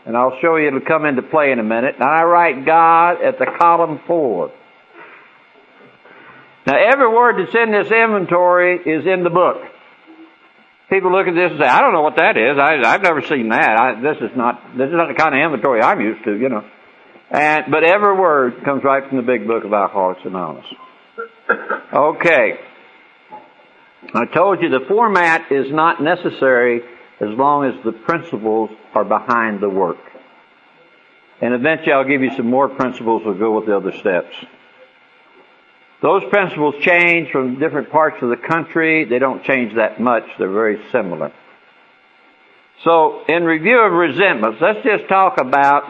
And I'll show you it'll come into play in a minute. And I write God at the column 4. Now, every word that's in this inventory is in the book. People look at this and say, I don't know what that is. I've never seen that. This is not the kind of inventory I'm used to, you know. But every word comes right from the big book of Alcoholics Anonymous. Okay. I told you the format is not necessary as long as the principles are behind the work. And eventually I'll give you some more principles that go with the other steps. Those principles change from different parts of the country. They don't change that much. They're very similar. So, in review of resentments, let's just talk about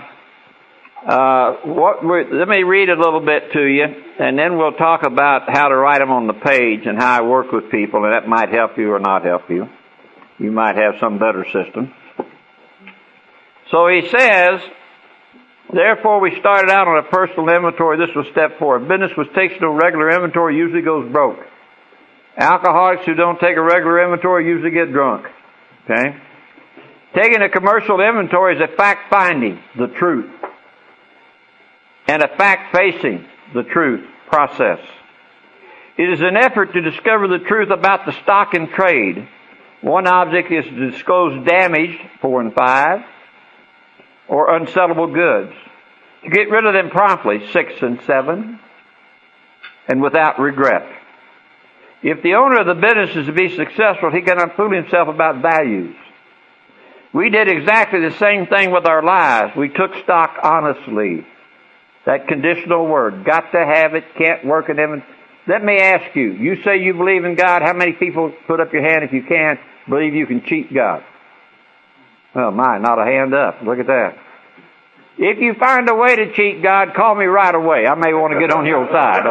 let me read a little bit to you, and then we'll talk about how to write them on the page and how I work with people, and that might help you or not help you. You might have some better system. So he says, therefore, we started out on a personal inventory. This was step 4. Business which takes no regular inventory usually goes broke. Alcoholics who don't take a regular inventory usually get drunk. Okay? Taking a commercial inventory is a fact-finding, the truth, and a fact-facing, the truth, process. It is an effort to discover the truth about the stock in trade. One object is to disclose damaged, 4 and 5, or unsellable goods. To get rid of them promptly, 6 and 7, and without regret. If the owner of the business is to be successful, he cannot fool himself about values. We did exactly the same thing with our lives. We took stock honestly. That conditional word, got to have it, can't work in heaven. Let me ask you, you say you believe in God, how many people, put up your hand if you can, believe you can cheat God? Well, not a hand up. Look at that. If you find a way to cheat God, call me right away. I may want to get on your side,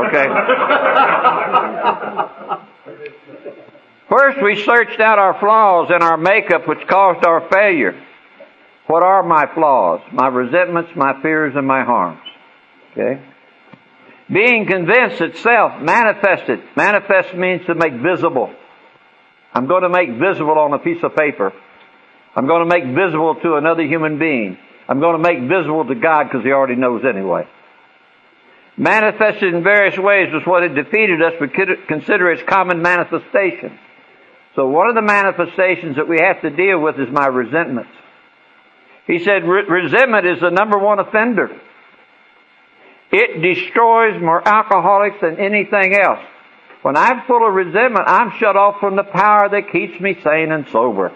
okay? First, we searched out our flaws in our makeup which caused our failure. What are my flaws? My resentments, my fears, and my harms. Okay? Being convinced itself, manifested. Manifest means to make visible. I'm going to make visible on a piece of paper. I'm going to make visible to another human being. I'm going to make visible to God because He already knows anyway. Manifested in various ways was what had defeated us, but consider its common manifestation. So one of the manifestations that we have to deal with is my resentments. He said resentment is the number one offender. It destroys more alcoholics than anything else. When I'm full of resentment, I'm shut off from the power that keeps me sane and sober.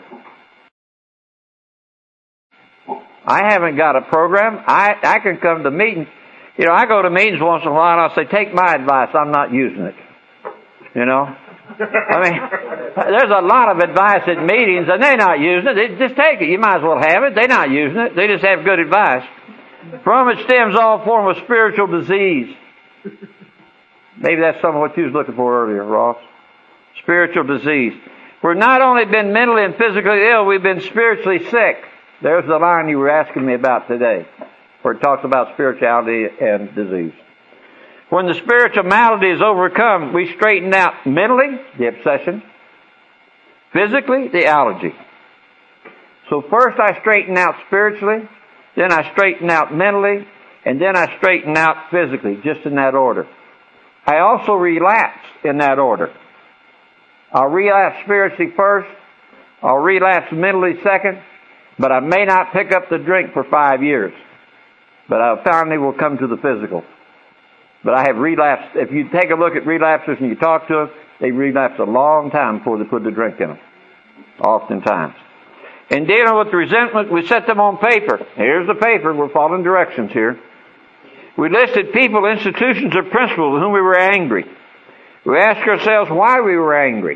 I haven't got a program. I can come to meetings. You know, I go to meetings once in a while and I'll say, take my advice, I'm not using it. You know? I mean, there's a lot of advice at meetings and they're not using it. They just take it. You might as well have it. They're not using it. They just have good advice. From it stems all form of spiritual disease. Maybe that's some of what you was looking for earlier, Ross. Spiritual disease. We've not only been mentally and physically ill, we've been spiritually sick. There's the line you were asking me about today, where it talks about spirituality and disease. When the spiritual malady is overcome, we straighten out mentally, the obsession, physically, the allergy. So first I straighten out spiritually, then I straighten out mentally, and then I straighten out physically, just in that order. I also relapse in that order. I'll relapse spiritually first, I'll relapse mentally second, but I may not pick up the drink for 5 years. But I finally will come to the physical. But I have relapsed. If you take a look at relapsers and you talk to them, they relapse a long time before they put the drink in them. Oftentimes. In dealing with resentment, we set them on paper. Here's the paper. We're following directions here. We listed people, institutions, or principles with whom we were angry. We asked ourselves why we were angry.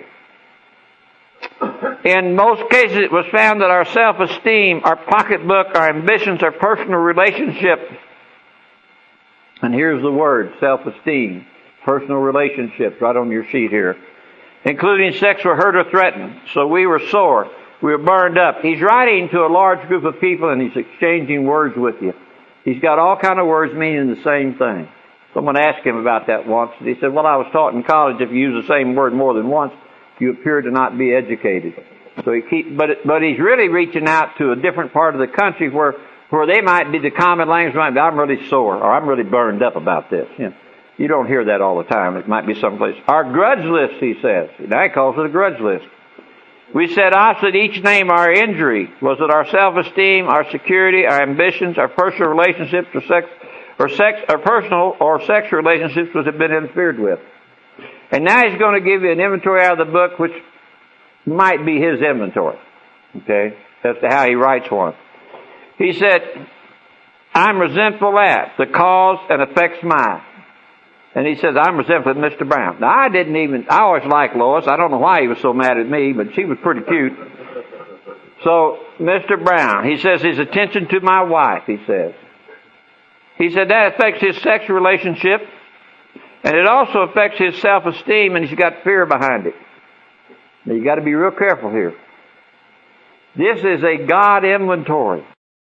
In most cases, it was found that our self-esteem, our pocketbook, our ambitions, our personal relationship, and here's the word, self-esteem, personal relationships, right on your sheet here, including sex, were hurt or threatened. So we were sore. We were burned up. He's writing to a large group of people and he's exchanging words with you. He's got all kind of words meaning the same thing. Someone asked him about that once. He said, well, I was taught in college if you use the same word more than once, you appear to not be educated. So but he's really reaching out to a different part of the country where where they might be, the common language might be, I'm really sore, or I'm really burned up about this. You don't hear that all the time. It might be someplace. Our grudge list, he says. Now he calls it a grudge list. We said opposite each name our injury. Was it our self-esteem, our security, our ambitions, our personal relationships, or personal or sex relationships which have been interfered with? And now he's going to give you an inventory out of the book, which might be his inventory. Okay? As to how he writes one. He said, I'm resentful at the cause and affects mine. And he says, I'm resentful at Mr. Brown. Now, I always liked Lois. I don't know why he was so mad at me, but she was pretty cute. So, Mr. Brown, he says his attention to my wife, he says. He said that affects his sexual relationship, and it also affects his self-esteem, and he's got fear behind it. Now, you got to be real careful here. This is a God inventory.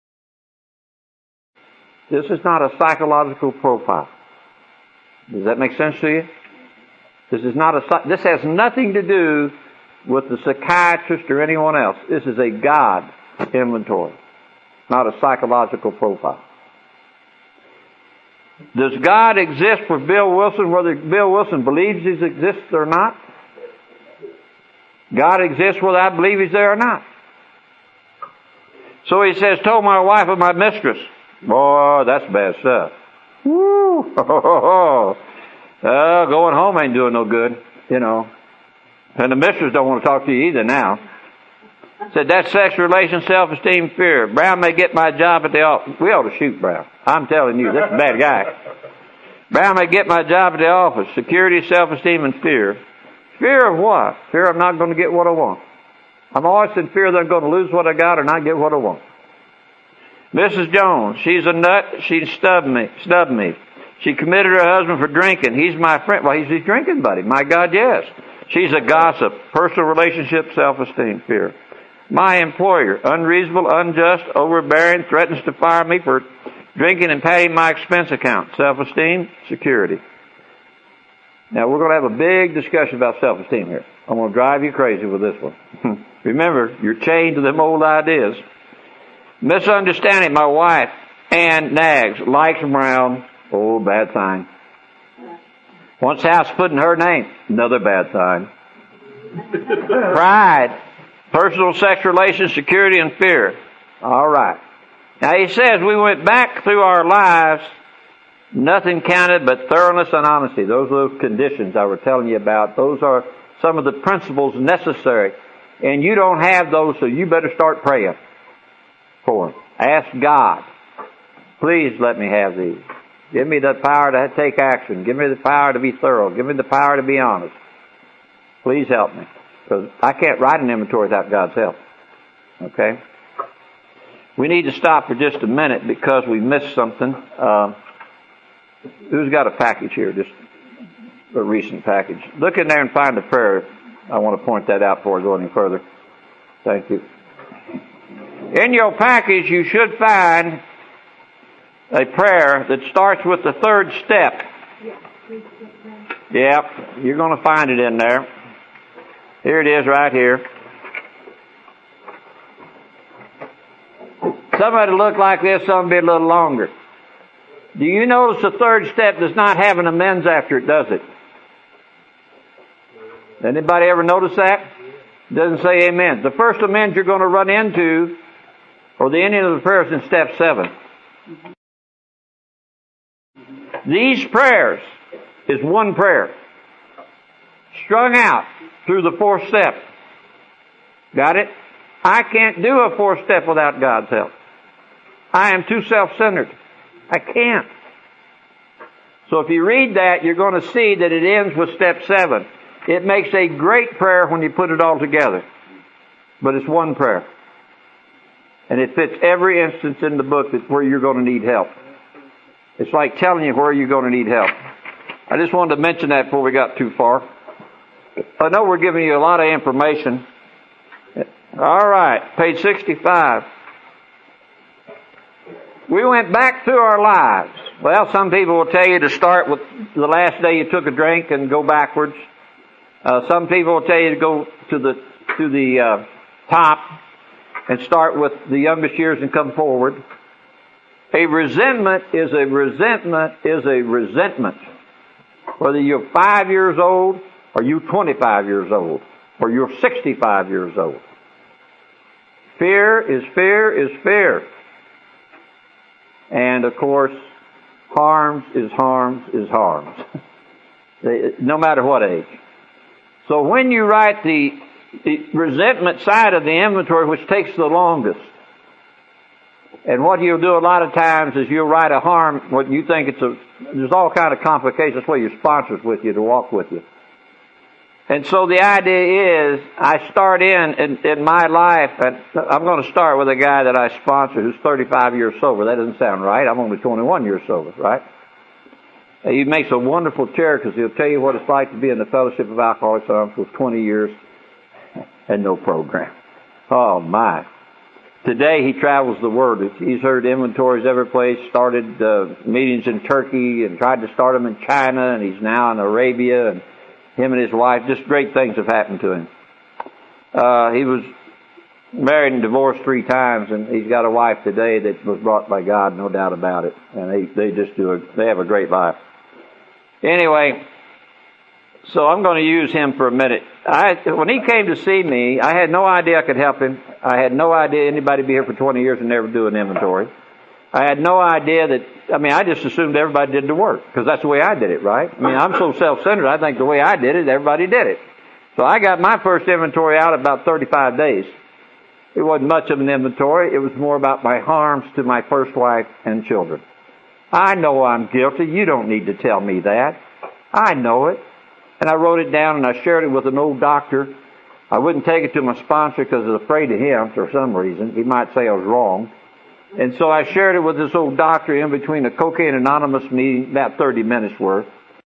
This is not a psychological profile. Does that make sense to you? This has nothing to do with the psychiatrist or anyone else. This is a God inventory, not a psychological profile. Does God exist for Bill Wilson, whether Bill Wilson believes he exists or not? God exists whether I believe he's there or not. So he says, told my wife of my mistress. Boy, that's bad stuff. Woo! Going home ain't doing no good, And the mistress don't want to talk to you either now. Said that sex relation, self-esteem, fear. Brown may get my job at the office. We ought to shoot Brown. I'm telling you, this is a bad guy. Brown may get my job at the office. Security, self-esteem, and fear. Fear of what? Fear I'm not going to get what I want. I'm always in fear that I'm going to lose what I got or not get what I want. Mrs. Jones, she's a nut. She snubbed me. She committed her husband for drinking. He's my friend. Well, he's his drinking buddy. My God, yes. She's a gossip. Personal relationship, self-esteem, fear. My employer, unreasonable, unjust, overbearing, threatens to fire me for drinking and padding my expense account. Self-esteem, security. Now, we're going to have a big discussion about self-esteem here. I'm going to drive you crazy with this one. Remember, you're chained to them old ideas. Misunderstanding. My wife, Ann nags, likes Brown. Oh, bad sign. Wants house put in her name. Another bad sign. Pride. Personal sex relations, security, and fear. All right. Now he says we went back through our lives. Nothing counted but thoroughness and honesty. Those are those conditions I was telling you about. Those are some of the principles necessary. And you don't have those, so you better start praying for them. Ask God, please let me have these. Give me the power to take action. Give me the power to be thorough. Give me the power to be honest. Please help me. Because I can't write an inventory without God's help. Okay? We need to stop for just a minute because we missed something. Who's got a package here? Just a recent package. Look in there and find the prayer. I want to point that out before I go any further. Thank you. In your package, you should find a prayer that starts with the third step. Yep, you're going to find it in there. Here it is right here. Some of it look like this, some be a little longer. Do you notice the third step does not have an amends after it, does it? Anybody ever notice that? It doesn't say amen. The first amends you're going to run into, or the ending of the prayer, is in step 7. These prayers is one prayer, strung out through the 4th step. Got it? I can't do a 4th step without God's help. I am too self-centered. I can't. So if you read that, you're going to see that it ends with step 7. It makes a great prayer when you put it all together. But it's one prayer. And it fits every instance in the book where you're going to need help. It's like telling you where you're going to need help. I just wanted to mention that before we got too far. I know we're giving you a lot of information. All right, page 65. We went back through our lives. Well, some people will tell you to start with the last day you took a drink and go backwards. Some people will tell you to go to the top and start with the youngest years and come forward. A resentment is a resentment is a resentment. Whether you're 5 years old, or you're 25 years old, or you're 65 years old. Fear is fear is fear. And of course, harms is harms is harms. No matter what age. So when you write the resentment side of the inventory, which takes the longest, and what you'll do a lot of times is you'll write a harm, what you think there's all kind of complications. That's why your sponsor's with you to walk with you. And so the idea is, I start in my life, and I'm going to start with a guy that I sponsor who's 35 years sober. That doesn't sound right. I'm only 21 years sober, right? He makes a wonderful chair because he'll tell you what it's like to be in the Fellowship of Alcoholics Anonymous with 20 years and no program. Oh my. Today he travels the world. He's heard inventories every place, started meetings in Turkey and tried to start them in China, and he's now in Arabia, and him and his wife, just great things have happened to him. He was married and divorced 3 times, and he's got a wife today that was brought by God, no doubt about it. And they have a great life. Anyway, so I'm going to use him for a minute. When he came to see me, I had no idea I could help him. I had no idea anybody would be here for 20 years and never do an inventory. I had no idea I just assumed everybody did the work, because that's the way I did it, right? I'm so self-centered, I think the way I did it, everybody did it. So I got my first inventory out about 35 days. It wasn't much of an inventory. It was more about my harms to my first wife and children. I know I'm guilty. You don't need to tell me that. I know it. And I wrote it down and I shared it with an old doctor. I wouldn't take it to my sponsor because I was afraid of him for some reason. He might say I was wrong. And so I shared it with this old doctor in between a Cocaine Anonymous meeting, about 30 minutes worth.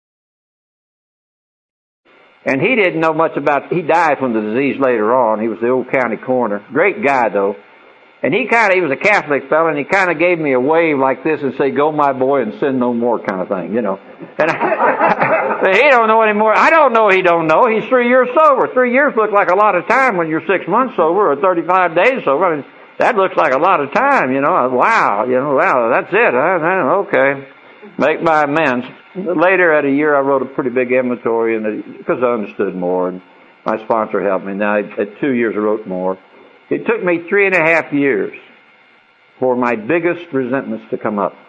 And he didn't know much he died from the disease later on. He was the old county coroner. Great guy though. And he was a Catholic fellow, and he kind of gave me a wave like this and say, "Go my boy and sin no more," kind of thing, And he don't know anymore. I don't know he don't know. He's 3 years sober. 3 years look like a lot of time when you're 6 months sober or 35 days sober. That looks like a lot of time, Wow, wow, that's it. Okay. Make my amends. Later at a year, I wrote a pretty big inventory, because I understood more, and my sponsor helped me. Now, at 2 years, I wrote more. It took me 3.5 years for my biggest resentments to come up.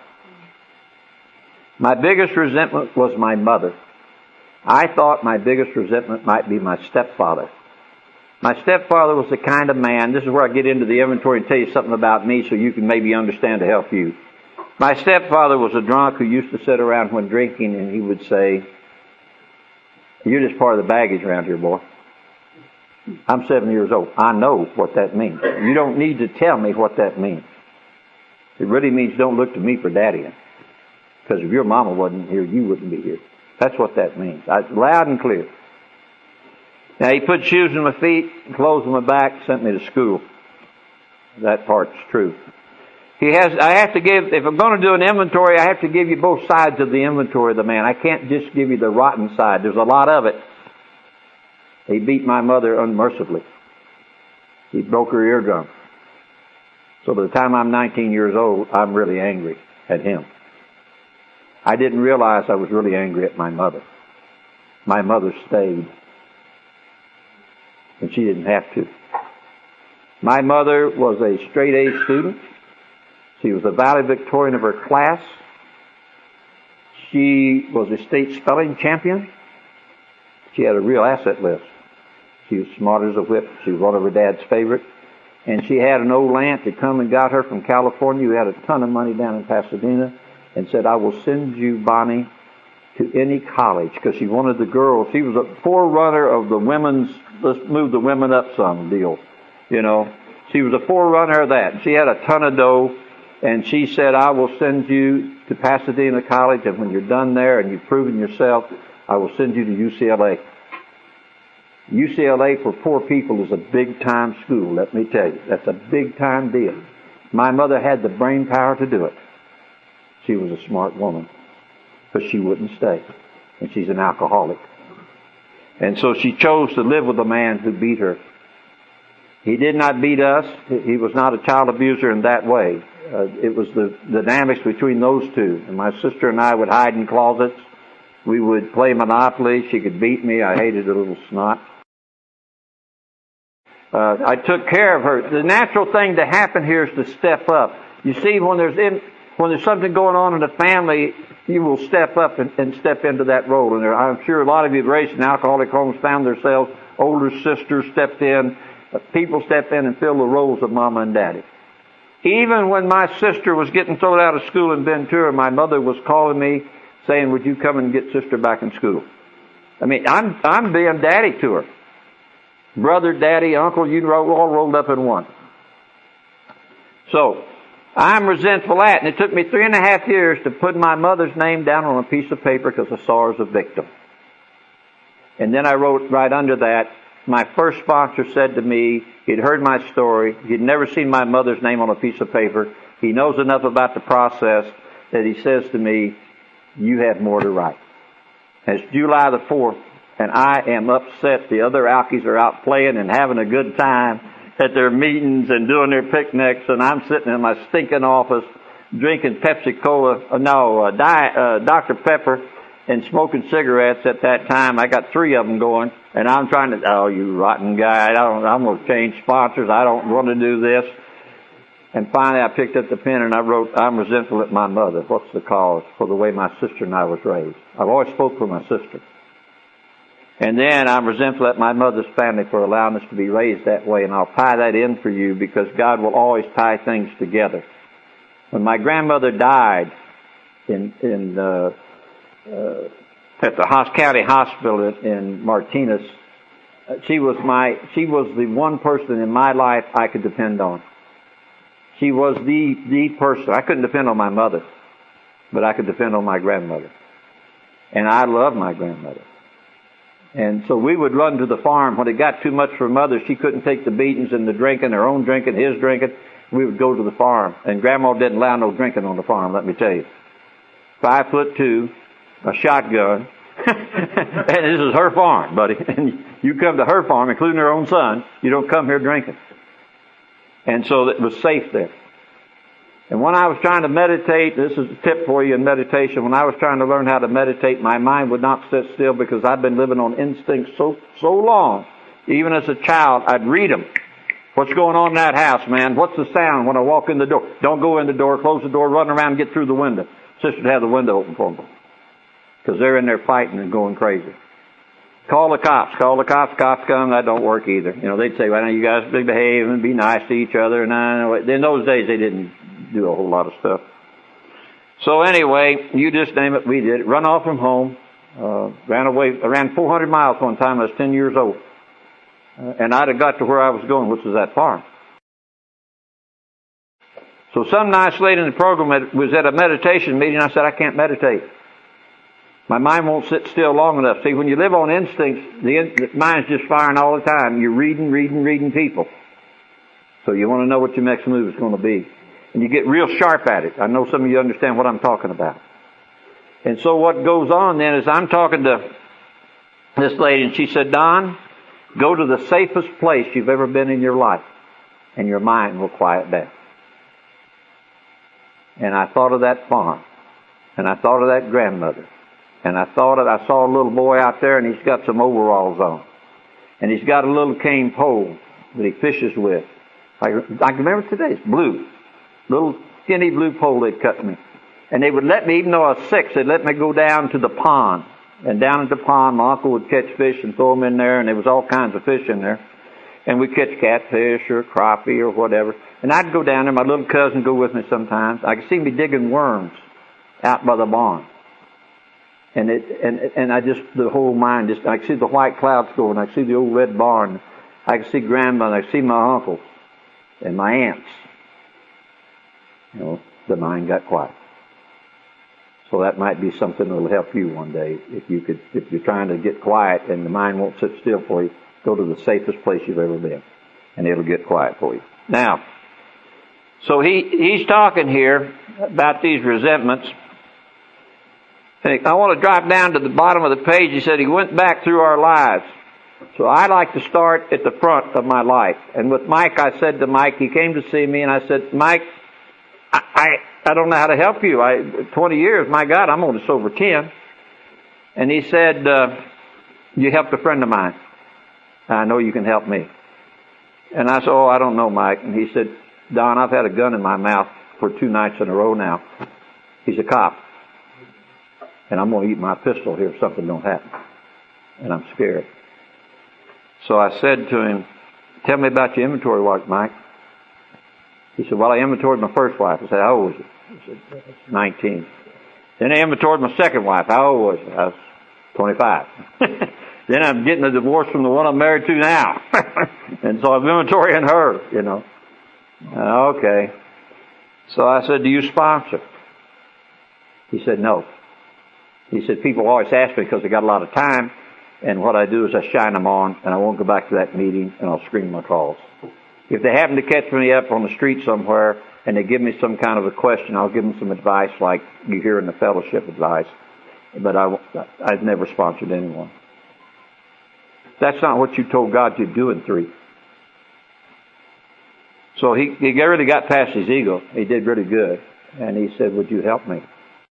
My biggest resentment was my mother. I thought my biggest resentment might be my stepfather. My stepfather was the kind of man, this is where I get into the inventory and tell you something about me so you can maybe understand to help you. My stepfather was a drunk who used to sit around when drinking, and he would say, "You're just part of the baggage around here, boy. I'm 7 years old. I know what that means. You don't need to tell me what that means. It really means don't look to me for daddy. Because if your mama wasn't here, you wouldn't be here." That's what that means. Loud and clear. Now, he put shoes in my feet, clothes on my back, sent me to school. That part's true. I have to give, if I'm going to do an inventory, I have to give you both sides of the inventory of the man. I can't just give you the rotten side. There's a lot of it. He beat my mother unmercifully. He broke her eardrum. So by the time I'm 19 years old, I'm really angry at him. I didn't realize I was really angry at my mother. My mother stayed. And she didn't have to. My mother was a straight A student. She was a valedictorian of her class. She was a state spelling champion. She had a real asset list. She was smart as a whip. She was one of her dad's favorites. And she had an old aunt that come and got her from California who had a ton of money down in Pasadena and said, "I will send you, Bonnie, to any college," because she wanted the girls. She was a forerunner of the women's, let's move the women up some deal. She was a forerunner of that. She had a ton of dough. And she said, "I will send you to Pasadena College, and when you're done there and you've proven yourself, I will send you to UCLA." UCLA for poor people is a big-time school, let me tell you. That's a big-time deal. My mother had the brain power to do it. She was a smart woman, but she wouldn't stay. And she's an alcoholic. And so she chose to live with a man who beat her. He did not beat us. He was not a child abuser in that way. It was the dynamics between those two. And my sister and I would hide in closets. We would play Monopoly. She could beat me. I hated the little snot. I took care of her. The natural thing to happen here is to step up. You see, when there's something going on in the family, you will step up and step into that role. And I'm sure a lot of you have raised in alcoholic homes found themselves, older sisters stepped in, people step in and fill the roles of Mama and Daddy. Even when my sister was getting thrown out of school in Ventura, my mother was calling me saying, would you come and get sister back in school? I mean, I'm being daddy to her. Brother, daddy, uncle, all rolled up in one. So, I'm resentful at, and it took me 3.5 years to put my mother's name down on a piece of paper because I saw her as a victim. And then I wrote right under that, my first sponsor said to me, he'd heard my story, he'd never seen my mother's name on a piece of paper, he knows enough about the process that he says to me, you have more to write. And it's July the 4th, and I am upset. The other alkies are out playing and having a good time at their meetings and doing their picnics, and I'm sitting in my stinking office drinking Pepsi-Cola, Dr. Pepper, and smoking cigarettes at that time. I got 3 of them going, and I'm trying to, oh, you rotten guy, I'm going to change sponsors, I don't want to do this. And finally I picked up the pen and I wrote, I'm resentful at my mother. What's the cause? For the way my sister and I was raised. I've always spoke for my sister. And then I'm resentful at my mother's family for allowing us to be raised that way, and I'll tie that in for you because God will always tie things together. When my grandmother died at the Haas County Hospital in Martinez, she was the one person in my life I could depend on. She was the person. I couldn't depend on my mother, but I could depend on my grandmother. And I love my grandmother. And so we would run to the farm. When it got too much for Mother, she couldn't take the beatings and the drinking, her own drinking, his drinking. We would go to the farm. And Grandma didn't allow no drinking on the farm, let me tell you. 5'2", a shotgun. And this is her farm, buddy. And you come to her farm, including her own son, you don't come here drinking. And so it was safe there. And when I was trying to meditate, this is a tip for you in meditation, when I was trying to learn how to meditate, my mind would not sit still because I'd been living on instincts so long. Even as a child, I'd read them. What's going on in that house, man? What's the sound when I walk in the door? Don't go in the door, close the door, run around and get through the window. Sister'd have the window open for them. Because they're in there fighting and going crazy. Call the cops, cops come, that don't work either. You know, they'd say, well, you guys behave and be nice to each other. And in those days, they didn't do a whole lot of stuff. So anyway, you just name it, we did it. Run off from home, I ran 400 miles one time, I was 10 years old. And I'd have got to where I was going, which was that farm. So some nights late in the program, it was at a meditation meeting, I said, I can't meditate. My mind won't sit still long enough. See, when you live on instincts, the mind's just firing all the time. You're reading people. So you want to know what your next move is going to be. And you get real sharp at it. I know some of you understand what I'm talking about. And so what goes on then is I'm talking to this lady, and she said, Don, go to the safest place you've ever been in your life, and your mind will quiet down. And I thought of that farm, and I thought of that grandmother, and I saw a little boy out there, and he's got some overalls on, and he's got a little cane pole that he fishes with. I can remember today, it's blue. Little skinny blue pole they'd cut me. And they would let me, even though I was 6, they'd let me go down to the pond. And down at the pond, my uncle would catch fish and throw them in there, and there was all kinds of fish in there. And we'd catch catfish or crappie or whatever. And I'd go down there, my little cousin would go with me sometimes. I could see me digging worms out by the barn. And I just, the whole mind just, I could see the white clouds going, I could see the old red barn. I could see grandmother, I could see my uncle and my aunts. You know, the mind got quiet. So that might be something that will help you one day. If you're trying to get quiet and the mind won't sit still for you, go to the safest place you've ever been, and it'll get quiet for you. Now, so he's talking here about these resentments. And I want to drop down to the bottom of the page. He said he went back through our lives. So I like to start at the front of my life. And with Mike, I said to Mike, he came to see me, and I said, Mike, I don't know how to help you. 20 years, my God, I'm only sober 10. And he said, you helped a friend of mine. I know you can help me. And I said, oh, I don't know, Mike. And he said, Don, I've had a gun in my mouth for 2 nights in a row now. He's a cop. And I'm going to eat my pistol here if something don't happen. And I'm scared. So I said to him, tell me about your inventory work, Mike. He said, well, I inventoried my first wife. I said, how old was you? He said, 19. Then I inventoried my second wife. How old was you? I was 25. Then I'm getting a divorce from the one I'm married to now. And so I'm inventorying her, you know. Okay. So I said, do you sponsor? He said, no. He said, people always ask me because they got a lot of time, and what I do is I shine them on, and I won't go back to that meeting, and I'll screen my calls. If they happen to catch me up on the street somewhere, and they give me some kind of a question, I'll give them some advice like you hear in the fellowship advice. But I've never sponsored anyone. That's not what you told God you'd do in 3. So he really got past his ego. He did really good. And he said, would you help me?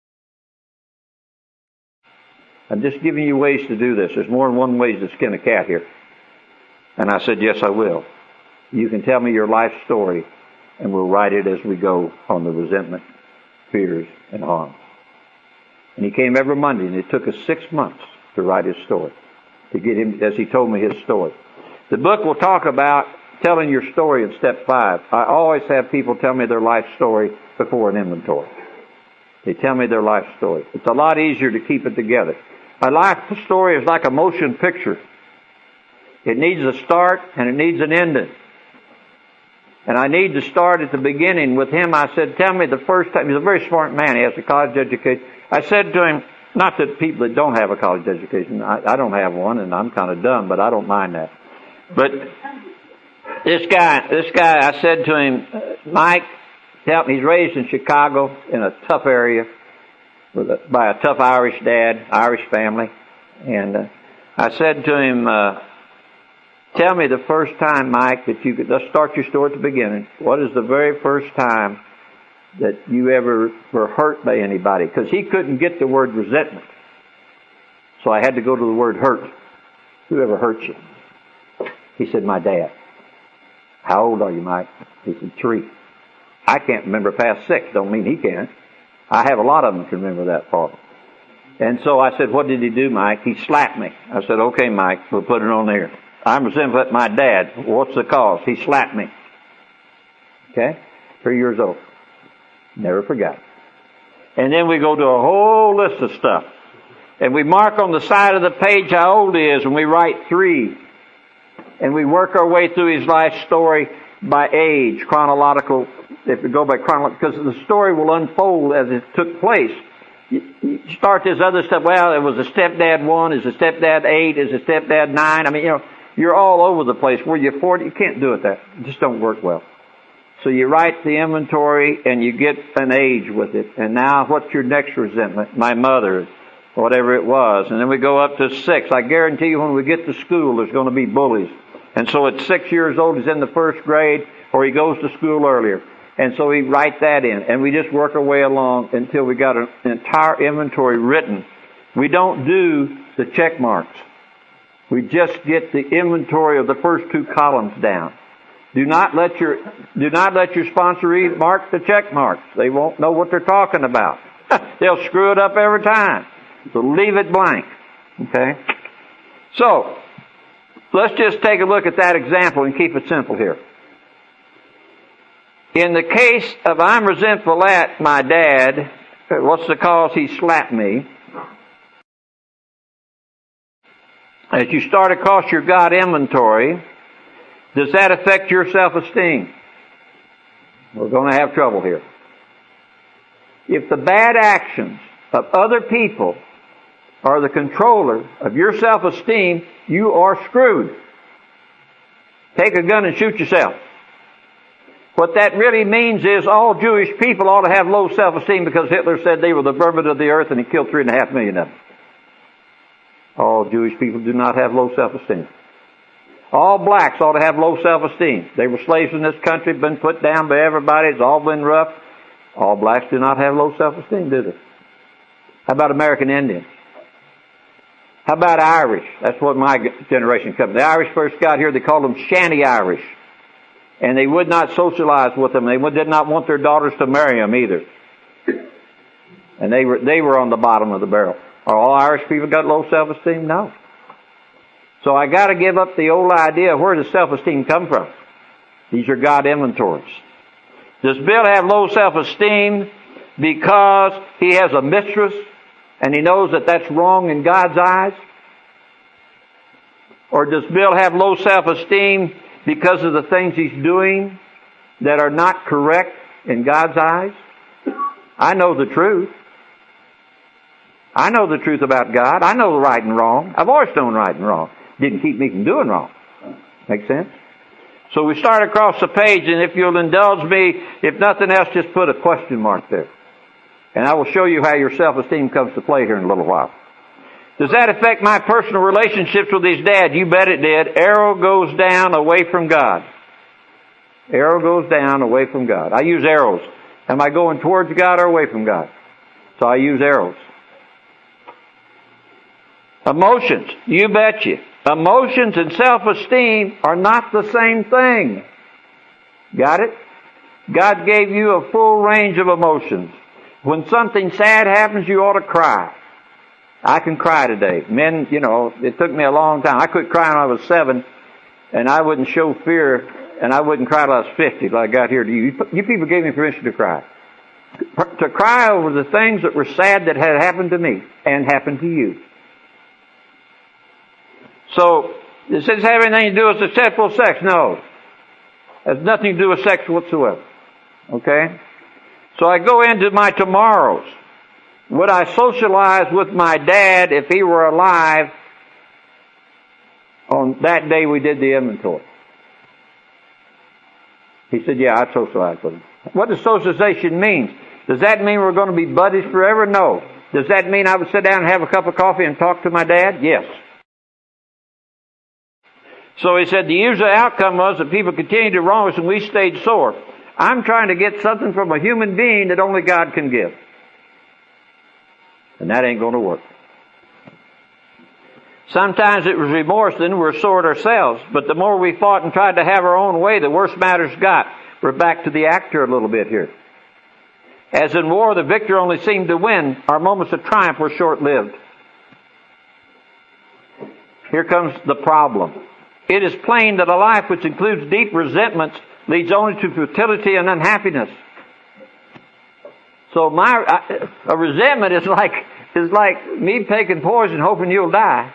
I'm just giving you ways to do this. There's more than one way to skin a cat here. And I said, yes, I will. You can tell me your life story, and we'll write it as we go on the resentment, fears, and harm. And he came every Monday, and it took us 6 months to write his story, to get him, as he told me his story. The book will talk about telling your story in step 5. I always have people tell me their life story before an inventory. They tell me their life story. It's a lot easier to keep it together. My life story is like a motion picture. It needs a start and it needs an ending. And I need to start at the beginning with him. I said, tell me the first time. He's a very smart man. He has a college education. I said to him, not that people that don't have a college education, I don't have one, and I'm kind of dumb, but I don't mind that. But this guy, I said to him, Mike, help me. He's raised in Chicago in a tough area by a tough Irish dad, Irish family. And I said to him, tell me the first time, Mike, that you could, let's start your story at the beginning. What is the very first time that you ever were hurt by anybody? Because he couldn't get the word resentment. So I had to go to the word hurt. Who ever hurt you? He said, my dad. How old are you, Mike? He said, 3. I can't remember past 6. Don't mean he can't. I have a lot of them that can remember that far. And so I said, what did he do, Mike? He slapped me. I said, okay, Mike, we'll put it on there. I'm resentful at my dad. What's the cause? He slapped me. Okay? 3 years old. Never forgot. And then we go to a whole list of stuff. And we mark on the side of the page how old he is, and we write 3. And we work our way through his life story by age, chronological, if we go by chronological, because the story will unfold as it took place. You start this other stuff, well, it was a stepdad 1, is a stepdad 8, is a stepdad 9. I mean, you're all over the place. Were you 40? You can't do it that. It just don't work well. So you write the inventory and you get an age with it. And now what's your next resentment? My mother, whatever it was. And then we go up to 6. I guarantee you when we get to school, there's going to be bullies. And so at 6 years old, he's in the 1st grade, or he goes to school earlier. And so we write that in. And we just work our way along until we got an entire inventory written. We don't do the check marks. We just get the inventory of the first 2 columns down. Do not let your sponsoree mark the check marks. They won't know what they're talking about. They'll screw it up every time. So leave it blank. Okay? So, let's just take a look at that example and keep it simple here. In the case of I'm resentful at my dad, what's the cause? He slapped me. As you start across your God inventory, does that affect your self-esteem? We're going to have trouble here. If the bad actions of other people are the controller of your self-esteem, you are screwed. Take a gun and shoot yourself. What that really means is all Jewish people ought to have low self-esteem because Hitler said they were the vermin of the earth and he killed 3.5 million of them. All Jewish people do not have low self-esteem. All blacks ought to have low self-esteem. They were slaves in this country, been put down by everybody. It's all been rough. All blacks do not have low self-esteem, do they? How about American Indians? How about Irish? That's what my generation comes. The Irish first got here, they called them Shanty Irish. And they would not socialize with them. They did not want their daughters to marry them either. And they were on the bottom of the barrel. Are all Irish people got low self-esteem? No. So I got to give up the old idea of where does self-esteem come from. These are God inventories. Does Bill have low self-esteem because he has a mistress and he knows that that's wrong in God's eyes? Or does Bill have low self-esteem because of the things he's doing that are not correct in God's eyes? I know the truth. I know the truth about God. I know the right and wrong. I've always known right and wrong. Didn't keep me from doing wrong. Make sense? So we start across the page, and if you'll indulge me, if nothing else, just put a question mark there. And I will show you how your self-esteem comes to play here in a little while. Does that affect my personal relationships with his dad? You bet it did. Arrow goes down away from God. Arrow goes down away from God. I use arrows. Am I going towards God or away from God? So I use arrows. Emotions. You betcha. Emotions and self-esteem are not the same thing. Got it? God gave you a full range of emotions. When something sad happens, you ought to cry. I can cry today. Men, it took me a long time. I quit crying when I was 7, and I wouldn't show fear, and I wouldn't cry till I was 50, like I got here to you. You people gave me permission to cry. To cry over the things that were sad that had happened to me and happened to you. So, does this have anything to do with successful sex? No. It has nothing to do with sex whatsoever. Okay? So I go into my tomorrows. Would I socialize with my dad if he were alive on that day we did the inventory? He said, yeah, I'd socialize with him. What does socialization mean? Does that mean we're going to be buddies forever? No. Does that mean I would sit down and have a cup of coffee and talk to my dad? Yes. So he said the usual outcome was that people continued to wrong us and we stayed sore. I'm trying to get something from a human being that only God can give. And that ain't going to work. Sometimes it was remorse, then we're sore at ourselves. But the more we fought and tried to have our own way, the worse matters got. We're back to the actor a little bit here. As in war, the victor only seemed to win. Our moments of triumph were short-lived. Here comes the problem. It is plain that a life which includes deep resentments leads only to futility and unhappiness. So a resentment is like me taking poison hoping you'll die.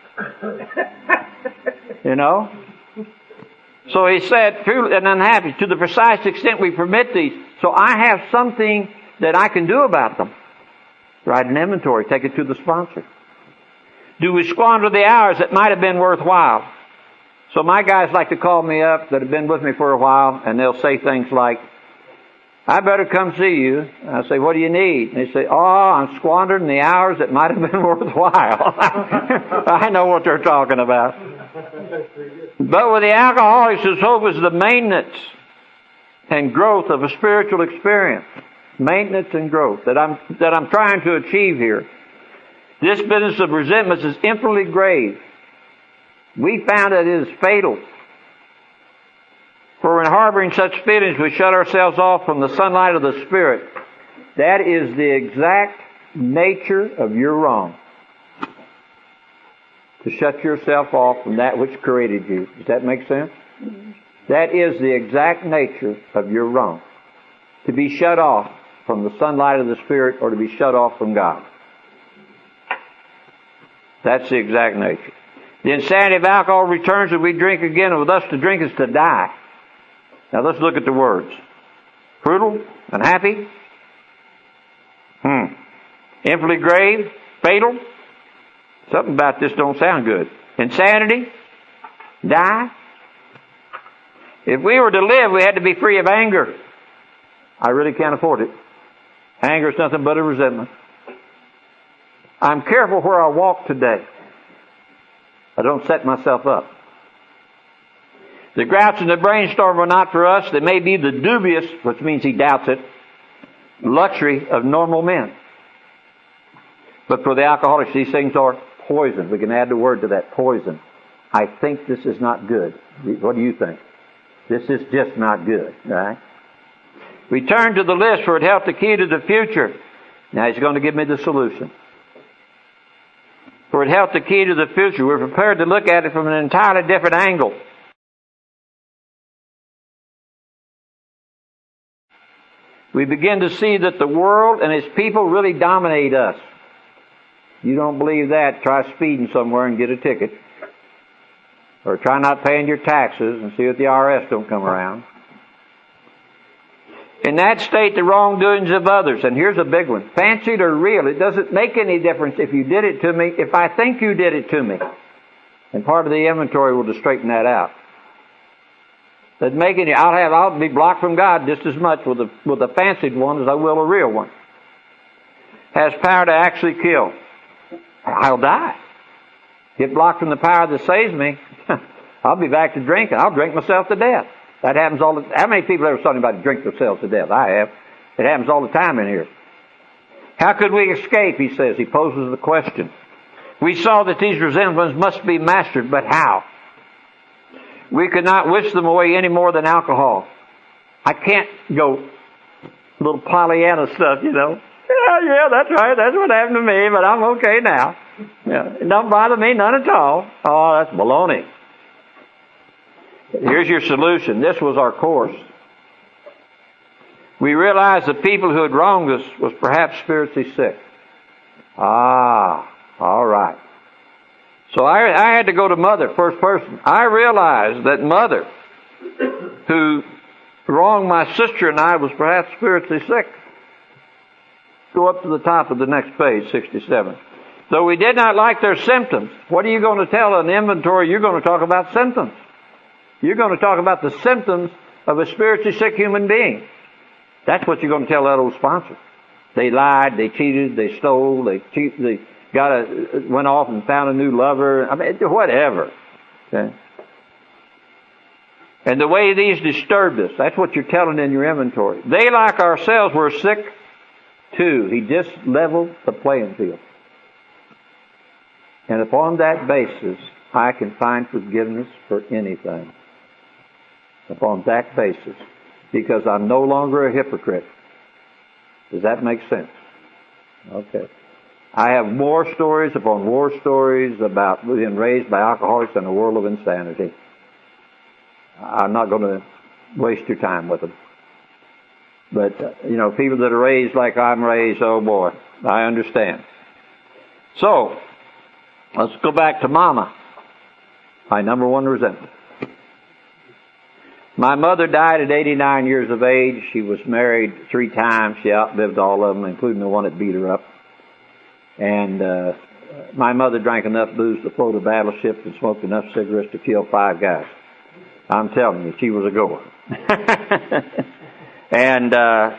So he said, truly and unhappy, to the precise extent we permit these. So I have something that I can do about them. Write an inventory, take it to the sponsor. Do we squander the hours that might have been worthwhile? So my guys like to call me up that have been with me for a while, and they'll say things like, I better come see you. And I say, what do you need? And they say, I'm squandering the hours that might have been worthwhile. I know what they're talking about. But with the alcoholics, his hope is the maintenance and growth of a spiritual experience. Maintenance and growth that I'm trying to achieve here. This business of resentments is infinitely grave. We found that it is fatal. For in harboring such feelings, we shut ourselves off from the sunlight of the Spirit. That is the exact nature of your wrong. To shut yourself off from that which created you. Does that make sense? That is the exact nature of your wrong. To be shut off from the sunlight of the Spirit or to be shut off from God. That's the exact nature. The insanity of alcohol returns if we drink again, and with us to drink is to die. Now let's look at the words. Brutal, unhappy, infinitely grave, fatal. Something about this don't sound good. Insanity, die. If we were to live, we had to be free of anger. I really can't afford it. Anger is nothing but a resentment. I'm careful where I walk today. I don't set myself up. The grouch and the brainstorm are not for us. They may be the dubious, which means he doubts it. luxury of normal men. But for the alcoholics, these things are poison. We can add the word to that, poison. I think this is not good. What do you think? This is just not good, right? We turn to the list for it held the key to the future. Now he's going to give me the solution. For it held the key to the future. We're prepared to look at it from an entirely different angle. We begin to see that the world and its people really dominate us. You don't believe that, try speeding somewhere and get a ticket. Or try not paying your taxes and see if the IRS don't come around. In that state, the wrongdoings of others, and here's a big one, fancied or real, it doesn't make any difference if you did it to me, if I think you did it to me. And part of the inventory will just straighten that out. Doesn't make any, I'll be blocked from God just as much with a fancied one as I will a real one. Has power to actually kill. I'll die. Get blocked from the power that saves me, I'll be back to drinking. I'll drink myself to death. That happens all the time. How many people ever saw anybody drink themselves to death? I have. It happens all the time in here. How could we escape, he says. He poses the question. We saw that these resentments must be mastered, but how? We could not wish them away any more than alcohol. I can't go little Pollyanna stuff, you know. Yeah, that's right. That's what happened to me, but I'm okay now. Yeah, it don't bother me none at all. Oh, that's baloney. Here's your solution. This was our course. We realized the people who had wronged us was perhaps spiritually sick. All right. So I had to go to Mother, first person. I realized that Mother, who wronged my sister and I, was perhaps spiritually sick. Go up to the top of the next page, 67. Though we did not like their symptoms, what are you going to tell an inventory? You're going to talk about symptoms. You're going to talk about the symptoms of a spiritually sick human being. That's what you're going to tell that old sponsor. They lied, they cheated, they stole, they went off and found a new lover. I mean, whatever. Okay? And the way these disturbed us, that's what you're telling in your inventory. They, like ourselves, were sick too. He just leveled the playing field. And upon that basis, I can find forgiveness for anything. Upon that basis. Because I'm no longer a hypocrite. Does that make sense? Okay. I have more stories upon more stories about being raised by alcoholics in a world of insanity. I'm not going to waste your time with them. But, people that are raised like I'm raised, oh boy, I understand. So, let's go back to Mama. My number one resentment. My mother died at 89 years of age. She was married 3 times. She outlived all of them, including the one that beat her up. And my mother drank enough booze to float a battleship and smoked enough cigarettes to kill 5 guys. I'm telling you, she was a goer. And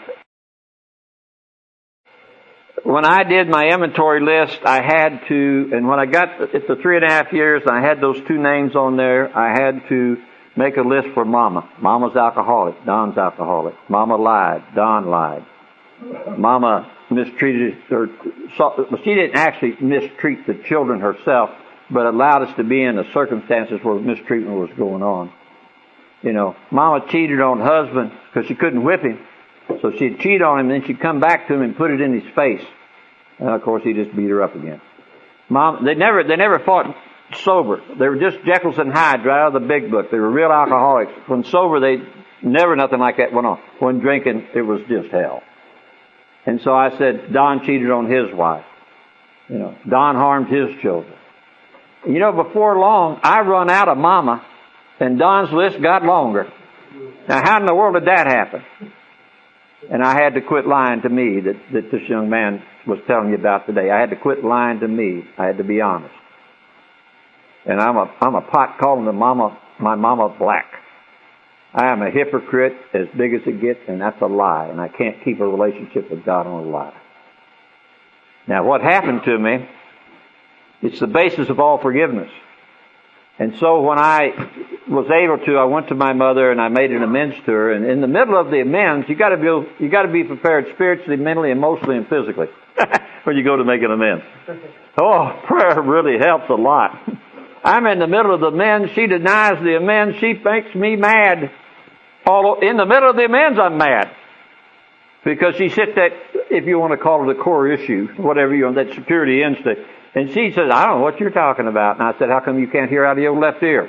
when I did my inventory list, I had to, and when I got at the 3.5 years, I had those 2 names on there, I had to make a list for Mama. Mama's alcoholic. Don's alcoholic. Mama lied. Don lied. Mama mistreated her. She didn't actually mistreat the children herself, but allowed us to be in the circumstances where mistreatment was going on. Mama cheated on husband because she couldn't whip him. So she'd cheat on him, and then she'd come back to him and put it in his face. And of course, he just beat her up again. Mom, they never fought sober. They were just Jekylls and Hydes right out of the big book. They were real alcoholics. When sober, never nothing like that went on. When drinking, it was just hell. And so I said, Don cheated on his wife. Don harmed his children. Before long, I run out of Mama, and Don's list got longer. Now, how in the world did that happen? And I had to quit lying to me that this young man was telling you about today. I had to quit lying to me. I had to be honest. And I'm a pot calling my mama black. I am a hypocrite as big as it gets, and that's a lie. And I can't keep a relationship with God on a lie. Now, what happened to me, it's the basis of all forgiveness. And so when I was able to, I went to my mother and I made an amends to her. And in the middle of the amends, you got to be prepared spiritually, mentally, emotionally, and physically when you go to make an amends. Oh, prayer really helps a lot. I'm in the middle of the amends. She denies the amends. She makes me mad. In the middle of the amends, I'm mad. Because she hit that, if you want to call it a core issue, whatever you want, that security instinct. And she says, I don't know what you're talking about. And I said, how come you can't hear out of your left ear?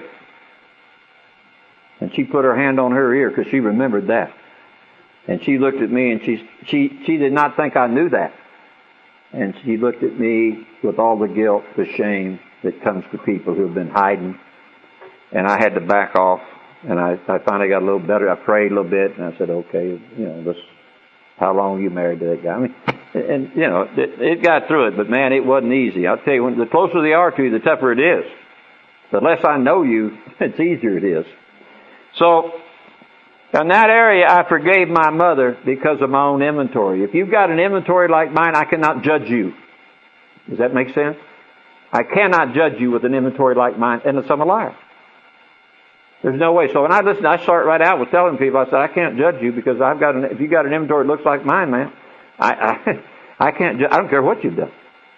And she put her hand on her ear because she remembered that. And she looked at me and she did not think I knew that. And she looked at me with all the guilt, the shame that comes to people who have been hiding. And I had to back off. And I finally got a little better. I prayed a little bit and I said, okay, how long are you married to that guy? I mean, and it got through it, but man, it wasn't easy. I'll tell you, the closer they are to you, the tougher it is. The less I know you, it's easier it is. So, in that area, I forgave my mother because of my own inventory. If you've got an inventory like mine, I cannot judge you. Does that make sense? I cannot judge you with an inventory like mine, unless I'm a liar. There's no way. So when I start right out with telling people, I said, I can't judge you because if you got an inventory that looks like mine, man, I can't. I don't care what you've done.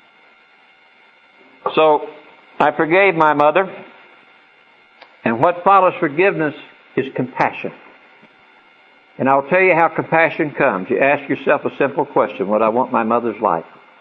So I forgave my mother, and what follows forgiveness is compassion. And I'll tell you how compassion comes. You ask yourself a simple question: would I want my mother's life?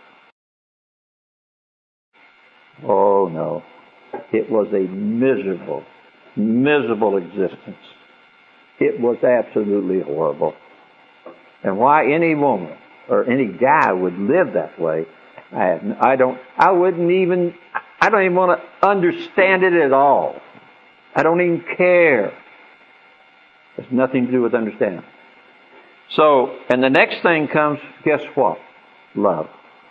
Oh no, it was a miserable existence. It was absolutely horrible. And why any woman or any guy would live that way, I don't even want to understand it at all. I don't even care. It's nothing to do with understanding. So, and the next thing comes, guess what? Love.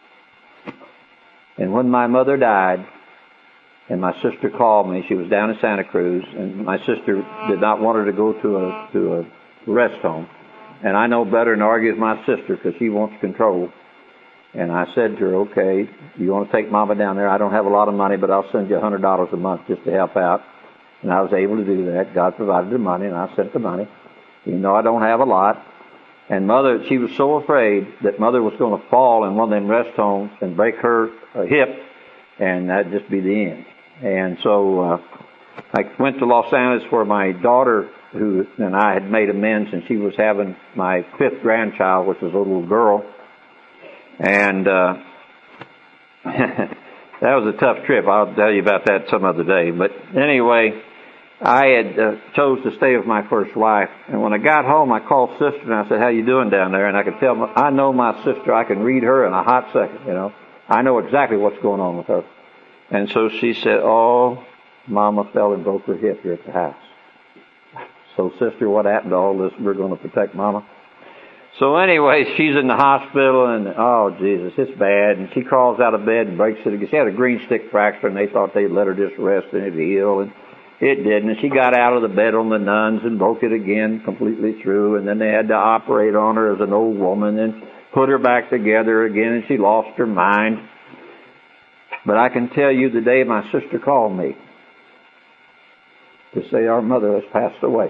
And when my mother died, and my sister called me, she was down in Santa Cruz, and my sister did not want her to go to a rest home. And I know better than to argue with my sister because she wants control. And I said to her, okay, you want to take Mama down there? I don't have a lot of money, but I'll send you $100 a month just to help out. And I was able to do that. God provided the money, and I sent the money. Even though I don't have a lot. And Mother, she was so afraid that Mother was going to fall in one of them rest homes and break her hip, and that'd just be the end. And so I went to Los Angeles where my daughter who and I had made amends, and she was having my 5th grandchild, which was a little girl. And that was a tough trip. I'll tell you about that some other day. But anyway, I had chose to stay with my first wife. And when I got home, I called Sister and I said, how you doing down there? And I could tell, I know my sister. I can read her in a hot second, I know exactly what's going on with her. And so she said, oh, Mama fell and broke her hip here at the house. So, Sister, what happened to all this? We're going to protect Mama. So anyway, she's in the hospital, and oh, Jesus, it's bad. And she crawls out of bed and breaks it again. She had a green stick fracture, and they thought they'd let her just rest and it'd heal, and it didn't. And she got out of the bed on the nuns and broke it again completely through, and then they had to operate on her as an old woman and put her back together again, and she lost her mind. But I can tell you the day my sister called me to say our mother has passed away,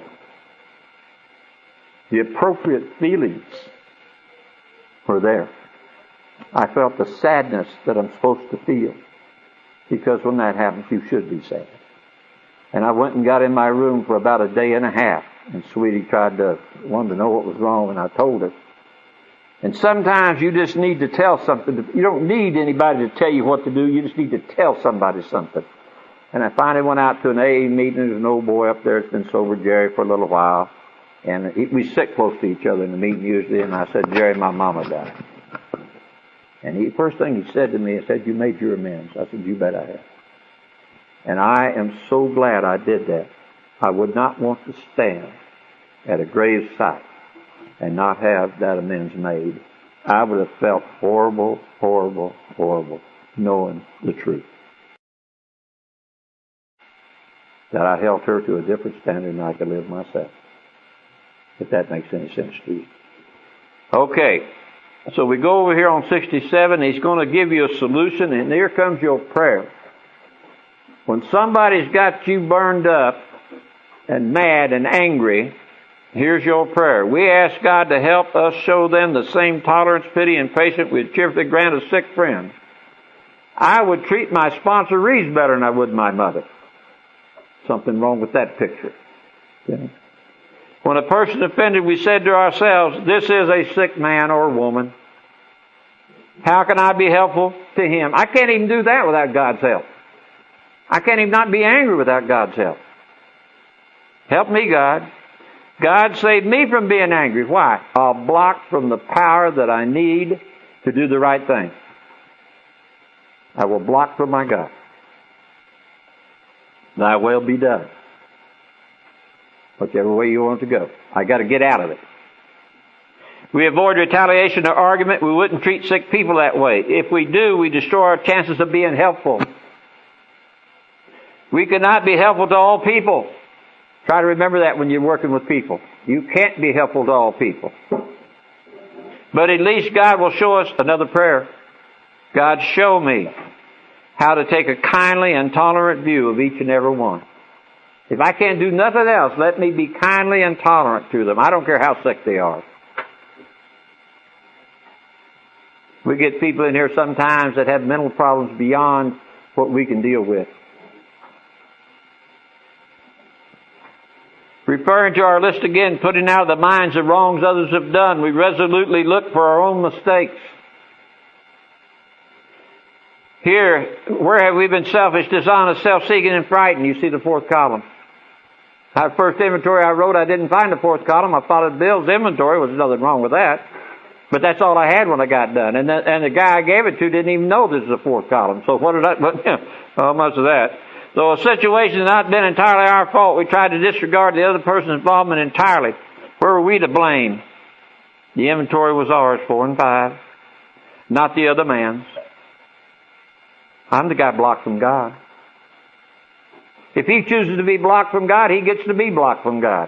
the appropriate feelings were there. I felt the sadness that I'm supposed to feel, because when that happens, you should be sad. And I went and got in my room for about a day and a half, and Sweetie wanted to know what was wrong, and I told her. And sometimes you just need to tell something. You don't need anybody to tell you what to do. You just need to tell somebody something. And I finally went out to an AA meeting. There's an old boy up there that's been sober, Jerry, for a little while. And we sit close to each other in the meeting usually. And I said, Jerry, my mama died. And first thing he said to me, he said, you made your amends. I said, you bet I have. And I am so glad I did that. I would not want to stand at a grave site and not have that amends made. I would have felt horrible, horrible, horrible, knowing the truth. That I held her to a different standard than I could live myself. If that makes any sense to you. Okay, so we go over here on 67. He's going to give you a solution, and here comes your prayer. When somebody's got you burned up and mad and angry, here's your prayer. We ask God to help us show them the same tolerance, pity, and patience we'd cheerfully grant a sick friend. I would treat my sponsorees better than I would my mother. Something wrong with that picture. Okay. When a person offended, we said to ourselves, this is a sick man or woman. How can I be helpful to him? I can't even do that without God's help. I can't even not be angry without God's help. Help me, God. God saved me from being angry. Why? I'll block from the power that I need to do the right thing. I will block from my God. Thy will be done. Whichever way you want to go. I got to get out of it. We avoid retaliation or argument. We wouldn't treat sick people that way. If we do, we destroy our chances of being helpful. We cannot be helpful to all people. Try to remember that when you're working with people. You can't be helpful to all people. But at least God will show us another prayer. God, show me how to take a kindly and tolerant view of each and every one. If I can't do nothing else, let me be kindly and tolerant to them. I don't care how sick they are. We get people in here sometimes that have mental problems beyond what we can deal with. Referring to our list again, putting out of the minds the wrongs others have done, we resolutely look for our own mistakes. Here, where have we been selfish, dishonest, self-seeking, and frightened? You see the fourth column. Our first inventory I wrote, I didn't find the fourth column. I followed Bill's inventory. There was nothing wrong with that. But that's all I had when I got done. And the guy I gave it to didn't even know this was a fourth column. So what did I... How much of that? Though a situation has not been entirely our fault, we tried to disregard the other person's involvement entirely. Where were we to blame? The inventory was ours, 4 and 5, not the other man's. I'm the guy blocked from God. If he chooses to be blocked from God, he gets to be blocked from God.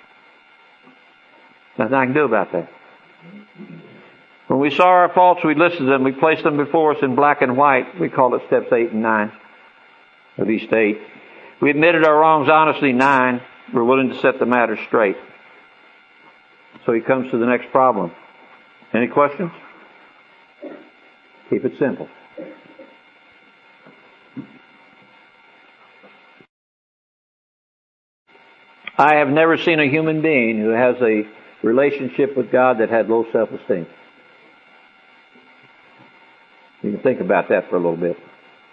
Nothing I can do about that. When we saw our faults, we listed them. We placed them before us in black and white. We call it steps 8 and 9. At least 8. We admitted our wrongs honestly, 9. We're willing to set the matter straight. So he comes to the next problem. Any questions? Keep it simple. I have never seen a human being who has a relationship with God that had low self-esteem. You can think about that for a little bit.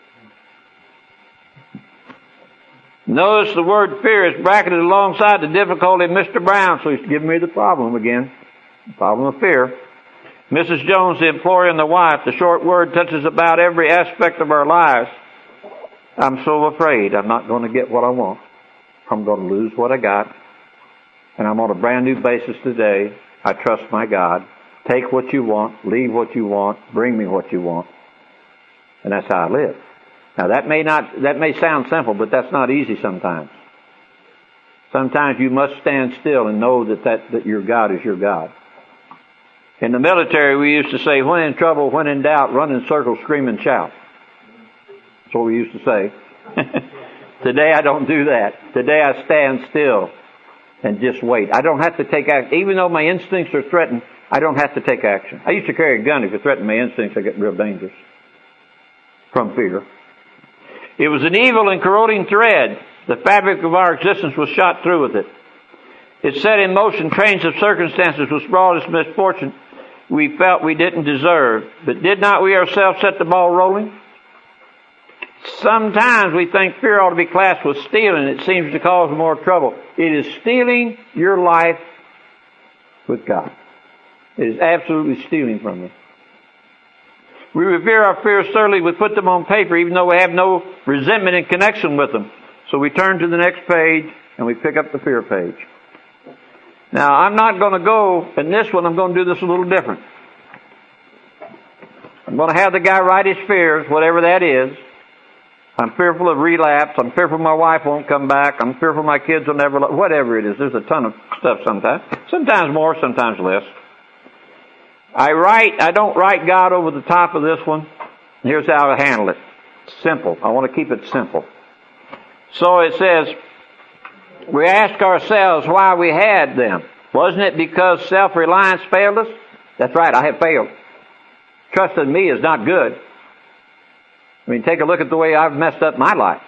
Notice the word fear is bracketed alongside the difficulty of Mr. Brown, so he's giving me the problem again. The problem of fear. Mrs. Jones, the employer and the wife, the short word touches about every aspect of our lives. I'm so afraid I'm not going to get what I want. I'm going to lose what I got. And I'm on a brand new basis today. I trust my God. Take what you want, leave what you want, bring me what you want. And that's how I live. Now that may sound simple, but that's not easy sometimes. Sometimes you must stand still and know that your God is your God. In the military, we used to say, when in trouble, when in doubt, run in circles, scream and shout. That's what we used to say. Today I don't do that. Today I stand still and just wait. I don't have to take action. Even though my instincts are threatened, I don't have to take action. I used to carry a gun. If it threatened my instincts, I get real dangerous from fear. It was an evil and corroding thread. The fabric of our existence was shot through with it. It set in motion trains of circumstances which brought us misfortune we felt we didn't deserve. But did not we ourselves set the ball rolling? Sometimes we think fear ought to be classed with stealing. It seems to cause more trouble. It is stealing your life with God. It is absolutely stealing from you. We revere our fears thoroughly. We put them on paper even though we have no resentment in connection with them. So we turn to the next page and we pick up the fear page. Now, I'm not going to go in this one. I'm going to do this a little different. I'm going to have the guy write his fears, whatever that is. I'm fearful of relapse. I'm fearful my wife won't come back. I'm fearful my kids will never, whatever it is. There's a ton of stuff sometimes. Sometimes more, sometimes less. I don't write God over the top of this one. Here's how I handle it. Simple. I want to keep it simple. So it says, we ask ourselves why we had them. Wasn't it because self-reliance failed us? That's right, I have failed. Trust in me is not good. I mean, take a look at the way I've messed up my life.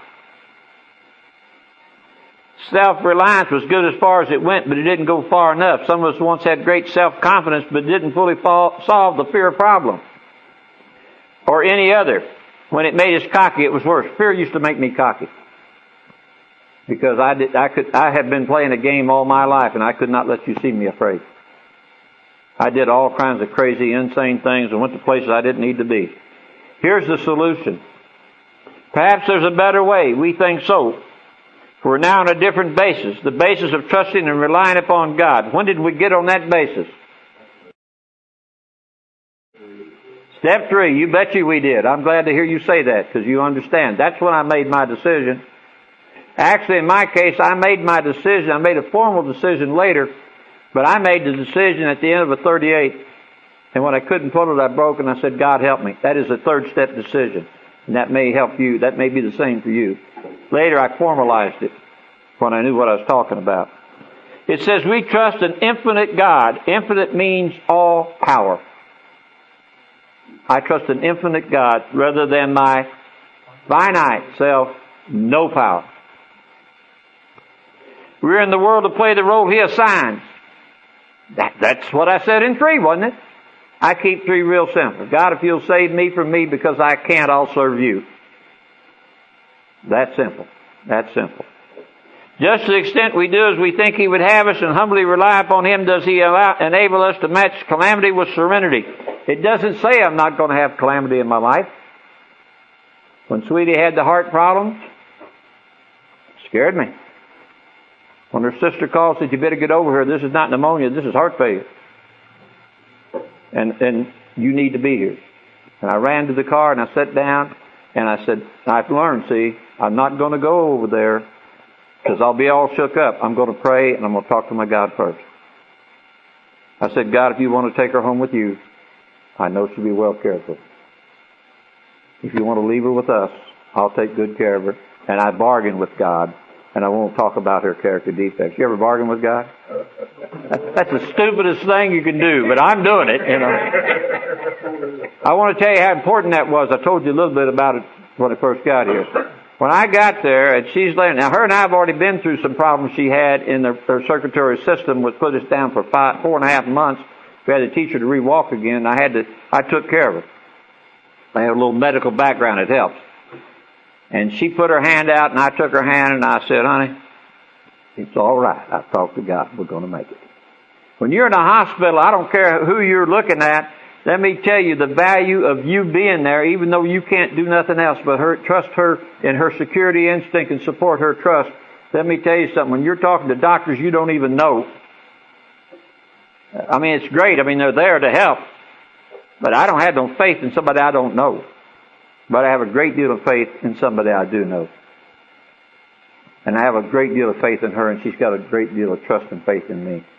Self-reliance was good as far as it went, but it didn't go far enough. Some of us once had great self-confidence, but didn't fully solve the fear problem. Or any other. When it made us cocky, it was worse. Fear used to make me cocky. Because I had been playing a game all my life, and I could not let you see me afraid. I did all kinds of crazy, insane things and went to places I didn't need to be. Here's the solution. Perhaps there's a better way. We think so. We're now on a different basis. The basis of trusting and relying upon God. When did we get on that basis? Step 3. You bet you we did. I'm glad to hear you say that because you understand. That's when I made my decision. Actually, in my case, I made my decision. I made a formal decision later, but I made the decision at the end of a 38. And when I couldn't pull it, I broke and I said, God help me. That is a third step decision. And that may help you. That may be the same for you. Later, I formalized it when I knew what I was talking about. It says we trust an infinite God. Infinite means all power. I trust an infinite God rather than my finite self, no power. We're in the world to play the role He assigns. That's what I said in 3, wasn't it? I keep 3 real simple. God, if you'll save me from me because I can't, I'll serve you. That's simple. That's simple. Just to the extent we do as we think He would have us and humbly rely upon Him, does He enable us to match calamity with serenity. It doesn't say I'm not going to have calamity in my life. When Sweetie had the heart problem, it scared me. When her sister called and said, you better get over here. This is not pneumonia. This is heart failure. And you need to be here. And I ran to the car and I sat down and I said, I've learned, see, I'm not going to go over there because I'll be all shook up. I'm going to pray and I'm going to talk to my God first. I said, God, if you want to take her home with you, I know she'll be well cared for. If you want to leave her with us, I'll take good care of her. And I bargained with God. And I won't talk about her character defects. You ever bargain with God? That's the stupidest thing you can do, but I'm doing it, you know. I want to tell you how important that was. I told you a little bit about it when I first got here. When I got there, and she's laying, now her and I have already been through some problems she had in her circulatory system, which put us down for 4.5 months. We had to teach her to re-walk again. I took care of her. I have a little medical background. It helps. And she put her hand out, and I took her hand, and I said, honey, it's all right. I've talked to God. We're going to make it. When you're in a hospital, I don't care who you're looking at, let me tell you the value of you being there, even though you can't do nothing else but trust her in her security instinct and support her trust. Let me tell you something. When you're talking to doctors you don't even know, I mean, it's great. I mean, they're there to help. But I don't have no faith in somebody I don't know. But I have a great deal of faith in somebody I do know. And I have a great deal of faith in her, and she's got a great deal of trust and faith in me.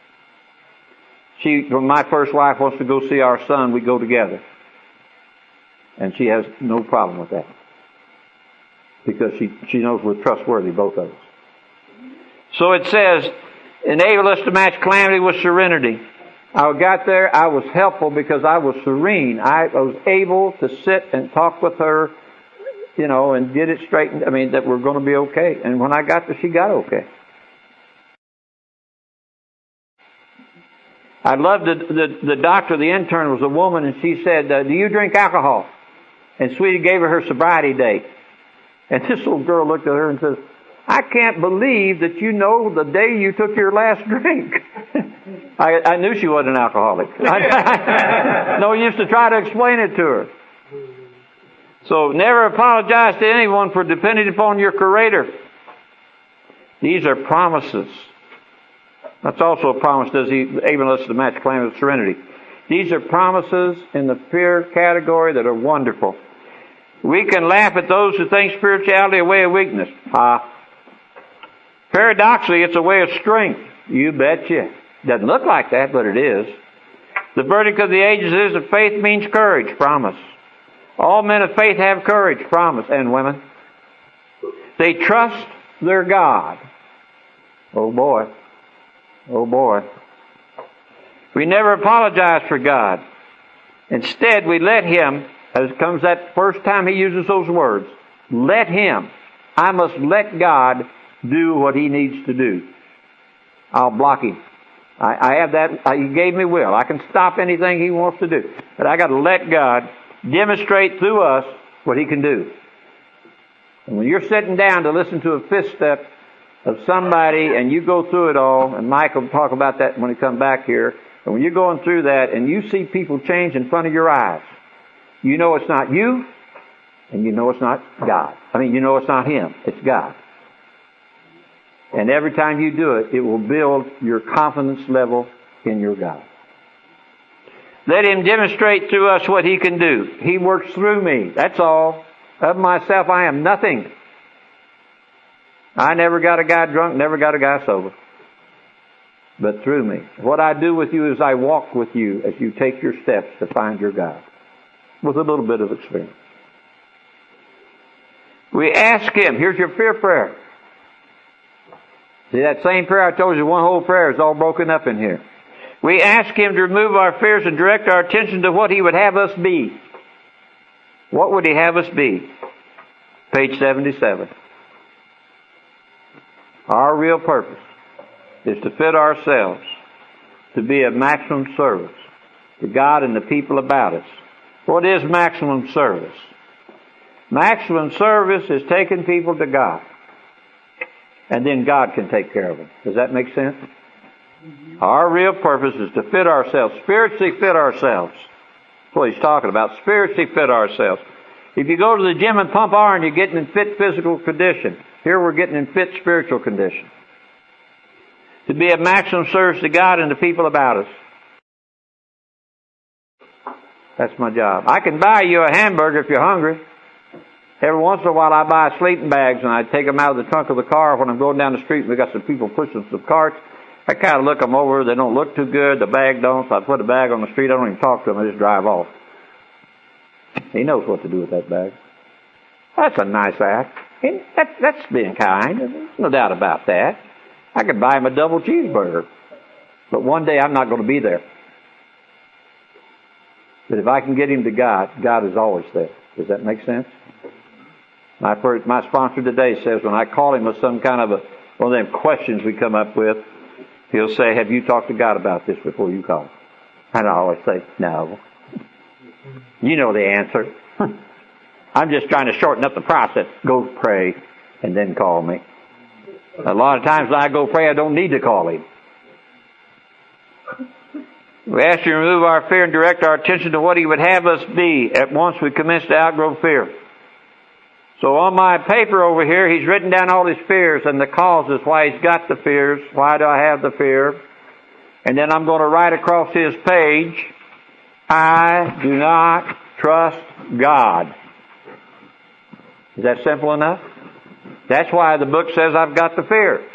When my first wife wants to go see our son, we go together. And she has no problem with that. Because she knows we're trustworthy, both of us. So it says, enable us to match calamity with serenity. I got there, I was helpful because I was serene. I was able to sit and talk with her, you know, and get it straightened. I mean, that we're going to be okay. And when I got there, she got okay. I loved the doctor, the intern was a woman, and she said, do you drink alcohol? And Sweetie gave her sobriety date. And this little girl looked at her and says, I can't believe that you know the day you took your last drink. I knew she wasn't an alcoholic. No use to try to explain it to her. So never apologize to anyone for depending upon your Creator. These are promises. That's also a promise, does He enable us to match calamity with serenity. These are promises in the fear category that are wonderful. We can laugh at those who think spirituality a way of weakness. Paradoxically, it's a way of strength. You betcha. Doesn't look like that, but it is. The verdict of the ages is that faith means courage. Promise. All men of faith have courage. Promise. And women. They trust their God. Oh boy. Oh boy. We never apologize for God. Instead, we let Him, as comes that first time He uses those words, let Him. I must let God do what He needs to do. I'll block Him. I have that. He gave me will. I can stop anything He wants to do. But I got to let God demonstrate through us what He can do. And when you're sitting down to listen to a fifth step of somebody and you go through it all, and Mike will talk about that when he comes back here, and when you're going through that and you see people change in front of your eyes, you know it's not you, and you know it's not God. You know it's not Him. It's God. And every time you do it, it will build your confidence level in your God. Let Him demonstrate through us what He can do. He works through me. That's all. Of myself, I am nothing. I never got a guy drunk, never got a guy sober. But through me. What I do with you is I walk with you as you take your steps to find your God. With a little bit of experience. We ask Him. Here's your fear prayer. See, that same prayer I told you, one whole prayer is all broken up in here. We ask Him to remove our fears and direct our attention to what He would have us be. What would He have us be? Page 77. Our real purpose is to fit ourselves to be of maximum service to God and the people about us. What is maximum service? Maximum service is taking people to God. And then God can take care of them. Does that make sense? Our real purpose is to fit ourselves, spiritually fit ourselves. That's what He's talking about, spiritually fit ourselves. If you go to the gym and pump iron, you're getting in fit physical condition. Here we're getting in fit spiritual condition. To be of maximum service to God and the people about us. That's my job. I can buy you a hamburger if you're hungry. Every once in a while I buy sleeping bags and I take them out of the trunk of the car when I'm going down the street and we got some people pushing some carts. I kind of look them over. They don't look too good. The bag don't. So I put the bag on the street. I don't even talk to them. I just drive off. He knows what to do with that bag. That's a nice act. That's being kind. There's no doubt about that. I could buy him a double cheeseburger. But one day I'm not going to be there. But if I can get him to God, God is always there. Does that make sense? My sponsor today says when I call him with some kind of one of them questions we come up with, he'll say, have you talked to God about this before you call? And I always say, no. You know the answer. I'm just trying to shorten up the process. Go pray and then call me. A lot of times when I go pray, I don't need to call him. We ask you to remove our fear and direct our attention to what He would have us be at once we commence to outgrow fear. So on my paper over here, he's written down all his fears and the causes why he's got the fears. Why do I have the fear? And then I'm going to write across his page, I do not trust God. Is that simple enough? That's why the book says I've got the fear.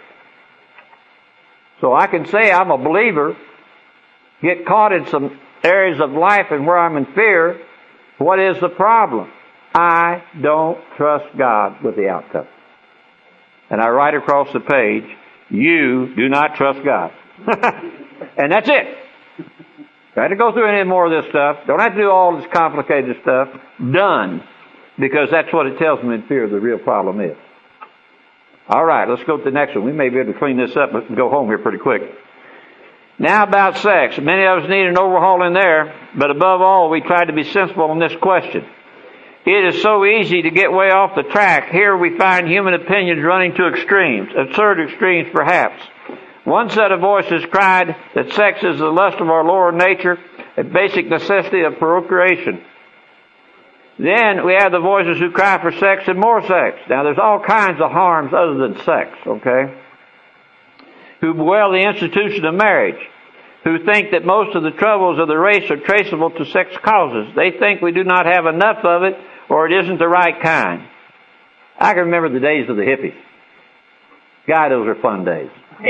So I can say I'm a believer, get caught in some areas of life and where I'm in fear. What is the problem? I don't trust God with the outcome. And I write across the page, you do not trust God. And that's it. Don't have to go through any more of this stuff. Don't have to do all this complicated stuff. Done. Because that's what it tells me in fear the real problem is. All right, let's go to the next one. We may be able to clean this up but go home here pretty quick. Now about sex. Many of us need an overhaul in there, but above all, we try to be sensible on this question. It is so easy to get way off the track. Here we find human opinions running to extremes, absurd extremes perhaps. One set of voices cried that sex is the lust of our lower nature, a basic necessity of procreation. Then we have the voices who cry for sex and more sex. Now there's all kinds of harms other than sex, okay? Who bewail the institution of marriage, who think that most of the troubles of the race are traceable to sex causes. They think we do not have enough of it or it isn't the right kind. I can remember the days of the hippies. God, those are fun days.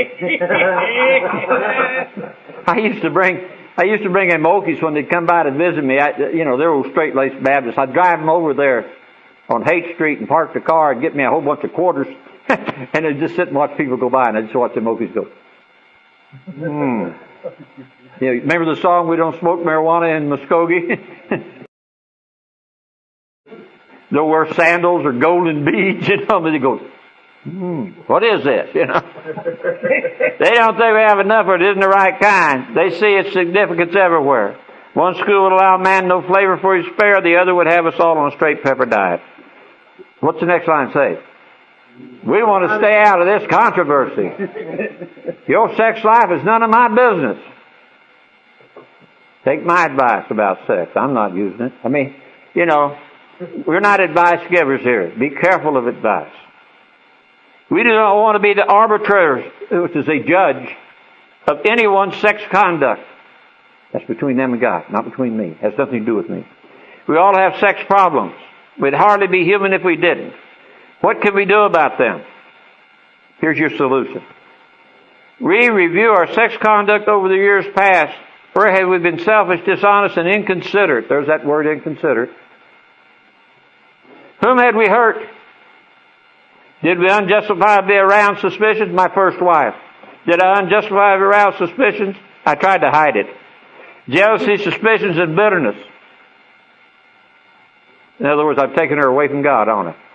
I used to bring in Okies when they'd come by to visit me. They're old straight-laced Baptists. I'd drive them over there on Haight Street and park the car and get me a whole bunch of quarters and then just sit and watch people go by, and I'd just watch them Okies go. Yeah, remember the song, We Don't Smoke Marijuana in Muskogee? Don't wear sandals or golden beads, you know, but they go, what is this, you know? They don't think we have enough or it isn't the right kind. They see its significance everywhere. One school would allow man no flavor for his fare, the other would have us all on a straight pepper diet. What's the next line say? We want to stay out of this controversy. Your sex life is none of my business. Take my advice about sex. I'm not using it. I mean, you know, we're not advice givers here. Be careful of advice. We do not want to be the arbitrators, which is a judge, of anyone's sex conduct. That's between them and God, not between me. It has nothing to do with me. We all have sex problems. We'd hardly be human if we didn't. What can we do about them? Here's your solution. We review our sex conduct over the years past. Where have we been selfish, dishonest, and inconsiderate? There's that word, inconsiderate. Whom had we hurt? Did we unjustifiably arouse suspicions? My first wife. Did I unjustifiably arouse suspicions? I tried to hide it. Jealousy, suspicions, and bitterness. In other words, I've taken her away from God on it.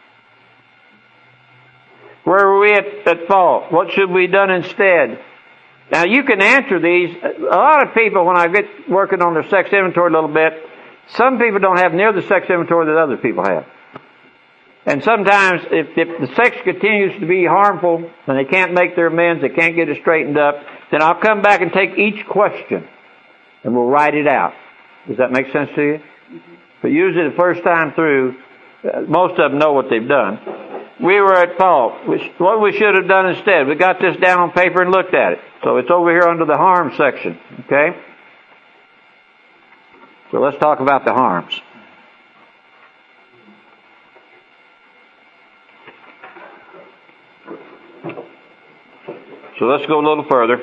Where were we at fault? What should we have done instead? Now, you can answer these. A lot of people, when I get working on their sex inventory a little bit, some people don't have near the sex inventory that other people have. And sometimes, if the sex continues to be harmful and they can't make their amends, they can't get it straightened up, then I'll come back and take each question and we'll write it out. Does that make sense to you? But usually the first time through, most of them know what they've done. We were at fault. What we should have done instead. We got this down on paper and looked at it. So it's over here under the harm section. Okay? So let's talk about the harms. So let's go a little further.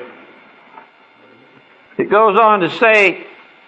It goes on to say,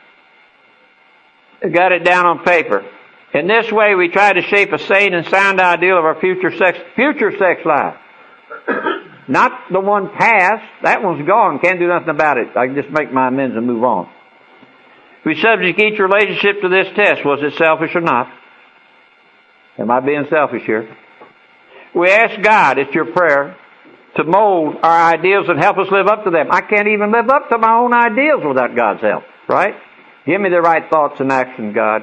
I got it down on paper. In this way, we try to shape a sane and sound ideal of our future sex life. Not the one past. That one's gone. Can't do nothing about it. I can just make my amends and move on. We subject each relationship to this test. Was it selfish or not? Am I being selfish here? We ask God, it's your prayer, to mold our ideals and help us live up to them. I can't even live up to my own ideals without God's help. Right? Give me the right thoughts and action, God.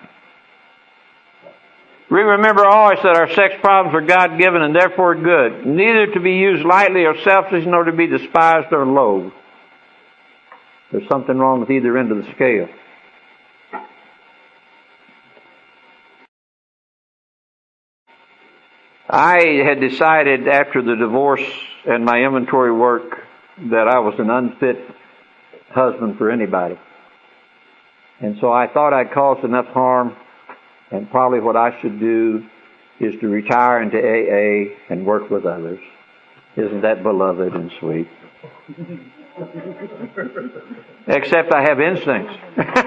We remember always that our sex problems are God-given and therefore good, neither to be used lightly or selfishly, nor to be despised or loathed. There's something wrong with either end of the scale. I had decided after the divorce and my inventory work that I was an unfit husband for anybody. And so I thought I'd caused enough harm, and probably what I should do is to retire into AA and work with others. Isn't that beloved and sweet? Except I have instincts.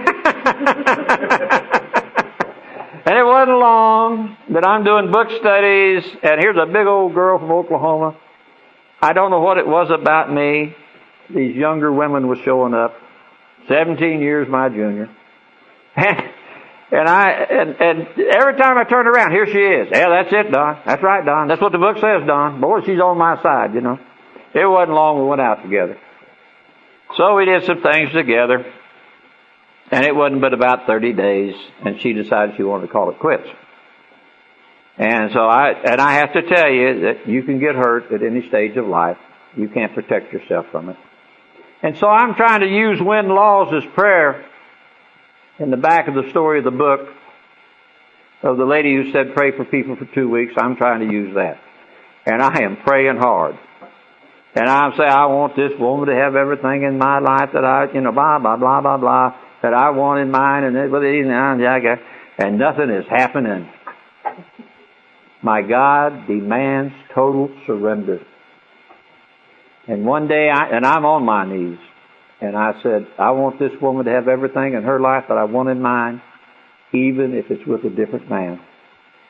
And it wasn't long that I'm doing book studies, and here's a big old girl from Oklahoma. I don't know what it was about me. These younger women were showing up. 17 years my junior. And every time I turned around, here she is. Yeah, that's it, Don. That's right, Don. That's what the book says, Don. Boy, she's on my side, you know. It wasn't long we went out together. So we did some things together. And it wasn't but about 30 days, and she decided she wanted to call it quits. And so I have to tell you that you can get hurt at any stage of life. You can't protect yourself from it. And so I'm trying to use Win Laws' prayer in the back of the story of the book of the lady who said pray for people for 2 weeks. I'm trying to use that. And I am praying hard. And I'm saying, I want this woman to have everything in my life that I, blah, blah, blah, blah, blah, that I want in mine, and nothing is happening. My God demands total surrender. And one day, I'm on my knees, and I said, I want this woman to have everything in her life that I want in mine, even if it's with a different man.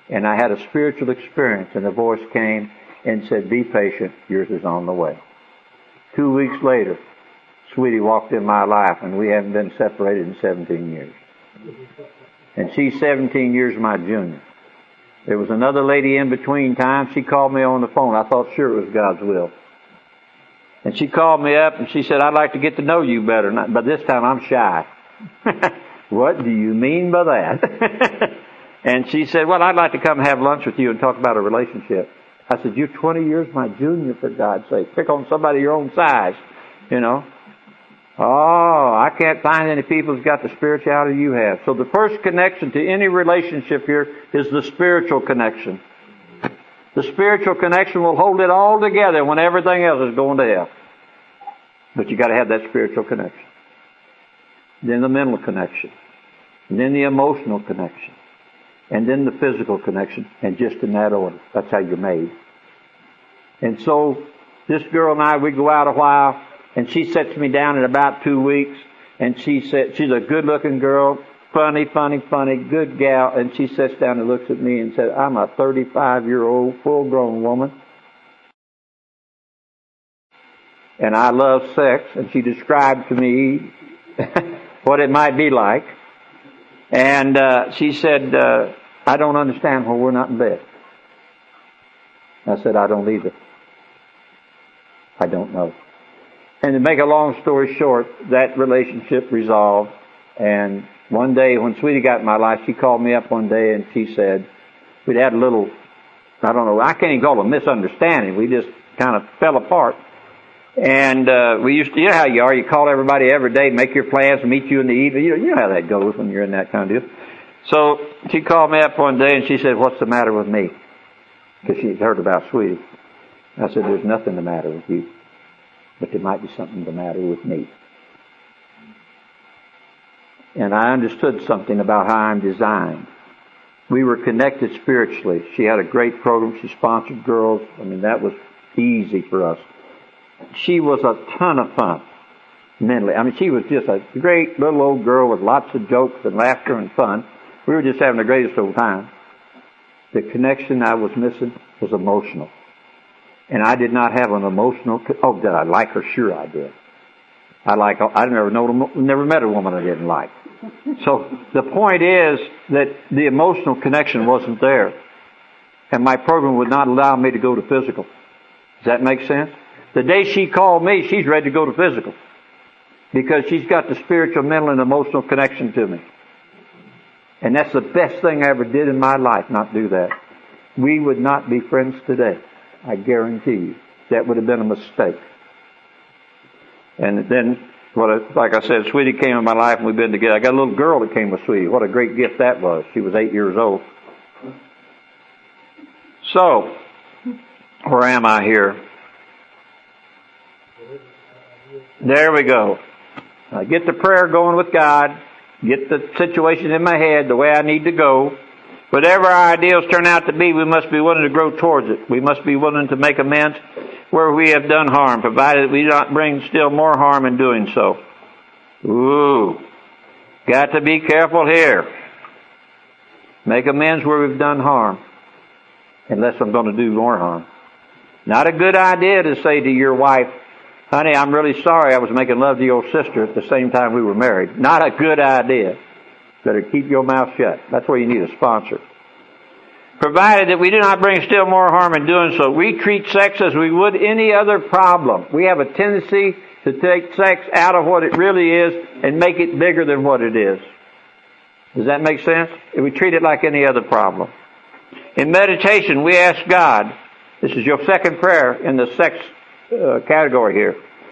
And I had a spiritual experience, and the voice came and said, be patient, yours is on the way. 2 weeks later, Sweetie walked in my life, and we haven't been separated in 17 years. And she's 17 years my junior. There was another lady in between time. She called me on the phone. I thought sure it was God's will. And she called me up and she said, I'd like to get to know you better. But this time I'm shy. What do you mean by that? And she said, well, I'd like to come have lunch with you and talk about a relationship. I said, you're 20 years my junior, for God's sake. Pick on somebody your own size, you know. Oh, I can't find any people who's got the spirituality you have. So the first connection to any relationship here is the spiritual connection. The spiritual connection will hold it all together when everything else is going to hell. But you got to have that spiritual connection. Then the mental connection. And then the emotional connection. And then the physical connection. And just in that order. That's how you're made. And so this girl and I, we go out a while, and she sets me down in about 2 weeks, and she said, she's a good-looking girl, funny, good gal, and she sits down and looks at me and said, I'm a 35-year-old, full-grown woman, and I love sex, and she described to me what it might be like, and she said, I don't understand why we're not in bed. I said, I don't either. I don't know. And to make a long story short, that relationship resolved. And one day when Sweetie got in my life, she called me up one day and she said, we'd had a little, I don't know, I can't even call it a misunderstanding. We just kind of fell apart. And we used to, you know how you are, you call everybody every day, make your plans, meet you in the evening. You know how that goes when you're in that kind of deal. So she called me up one day and she said, what's the matter with me? Because she'd heard about Sweetie. I said, there's nothing the matter with you. But there might be something the matter with me. And I understood something about how I'm designed. We were connected spiritually. She had a great program. She sponsored girls. I mean, that was easy for us. She was a ton of fun mentally. I mean, she was just a great little old girl with lots of jokes and laughter and fun. We were just having the greatest old time. The connection I was missing was emotional. And I did not have an emotional, did I like her? Sure I did. I never met a woman I didn't like. So the point is that the emotional connection wasn't there. And my program would not allow me to go to physical. Does that make sense? The day she called me, she's ready to go to physical. Because she's got the spiritual, mental, and emotional connection to me. And that's the best thing I ever did in my life, not do that. We would not be friends today. I guarantee you. That would have been a mistake. And then, like I said, Sweetie came in my life and we've been together. I got a little girl that came with Sweetie. What a great gift that was. She was 8 years old. So, where am I here? There we go. I get the prayer going with God. Get the situation in my head the way I need to go. Whatever our ideals turn out to be, we must be willing to grow towards it. We must be willing to make amends where we have done harm, provided we do not bring still more harm in doing so. Ooh. Got to be careful here. Make amends where we've done harm. Unless I'm going to do more harm. Not a good idea to say to your wife, honey, I'm really sorry I was making love to your sister at the same time we were married. Not a good idea. Better keep your mouth shut. That's where you need a sponsor. Provided that we do not bring still more harm in doing so. We treat sex as we would any other problem. We have a tendency to take sex out of what it really is and make it bigger than what it is. Does that make sense? We treat it like any other problem. In meditation, we ask God, this is your second prayer in the sex category here,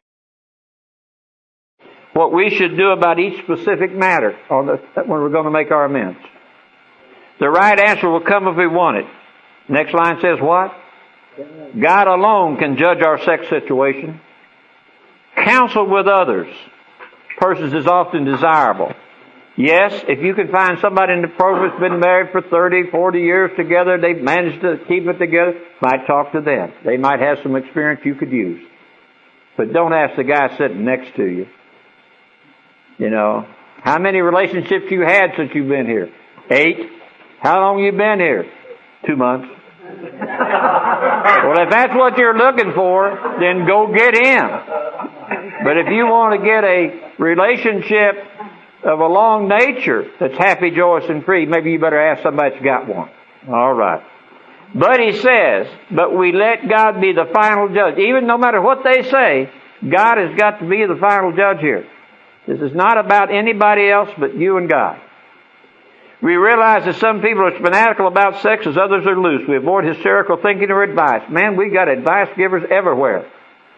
what we should do about each specific matter when we're going to make our amends. The right answer will come if we want it. Next line says what? God alone can judge our sex situation. Counsel with others. Persons is often desirable. Yes, if you can find somebody in the program that's been married for 30, 40 years together, they've managed to keep it together, might talk to them. They might have some experience you could use. But don't ask the guy sitting next to you. You know, how many relationships you had since you've been here? 8. How long you been here? 2 months. Well, if that's what you're looking for, then go get him. But if you want to get a relationship of a long nature that's happy, joyous, and free, maybe you better ask somebody that's got one. All right. But he says, but we let God be the final judge. Even no matter what they say, God has got to be the final judge here. This is not about anybody else but you and God. We realize that some people are fanatical about sex as others are loose. We avoid hysterical thinking or advice. Man, we got advice givers everywhere.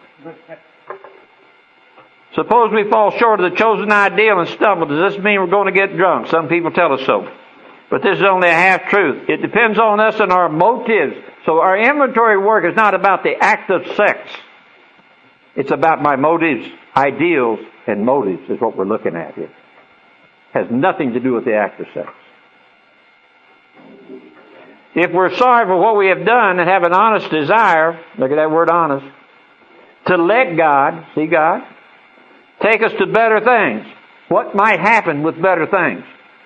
Suppose we fall short of the chosen ideal and stumble. Does this mean we're going to get drunk? Some people tell us so. But this is only a half-truth. It depends on us and our motives. So our inventory work is not about the act of sex. It's about my motives, ideals, and motives is what we're looking at here. Has nothing to do with the act of sex. If we're sorry for what we have done and have an honest desire, look at that word honest, to let God, see God, take us to better things. What might happen with better things?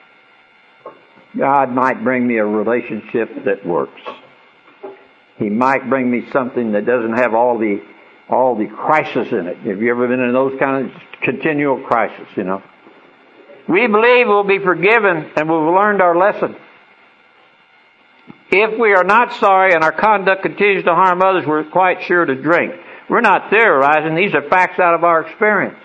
God might bring me a relationship that works. He might bring me something that doesn't have all the crisis in it. Have you ever been in those kind of continual crisis, you know? We believe we'll be forgiven and we've learned our lesson. If we are not sorry and our conduct continues to harm others, we're quite sure to drink. We're not theorizing. These are facts out of our experience.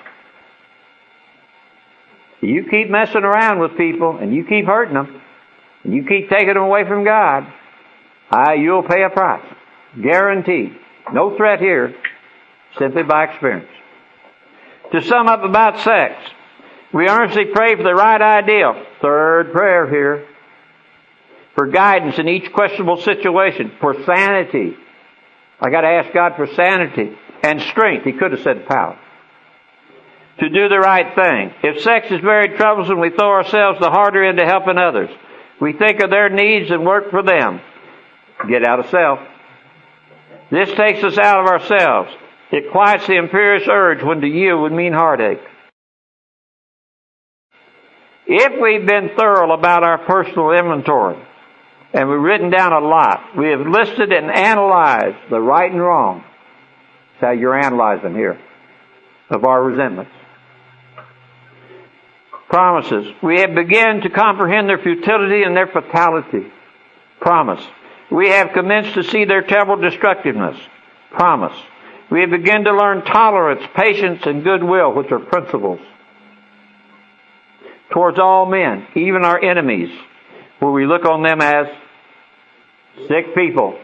You keep messing around with people and you keep hurting them and you keep taking them away from God, you'll pay a price. Guaranteed. No threat here, simply by experience. To sum up about sex, we earnestly pray for the right ideal. Third prayer here. For guidance in each questionable situation. For sanity. I got to ask God for sanity. And strength. He could have said power. To do the right thing. If sex is very troublesome, we throw ourselves the harder into helping others. We think of their needs and work for them. Get out of self. This takes us out of ourselves. It quiets the imperious urge when to yield would mean heartache. If we've been thorough about our personal inventory, and we've written down a lot, we have listed and analyzed the right and wrong. That's how you're analyzing here, of our resentments. Promises. We have begun to comprehend their futility and their fatality. Promise. We have commenced to see their terrible destructiveness. Promise. We have begun to learn tolerance, patience, and goodwill, which are principles. Towards all men, even our enemies, where we look on them as sick people.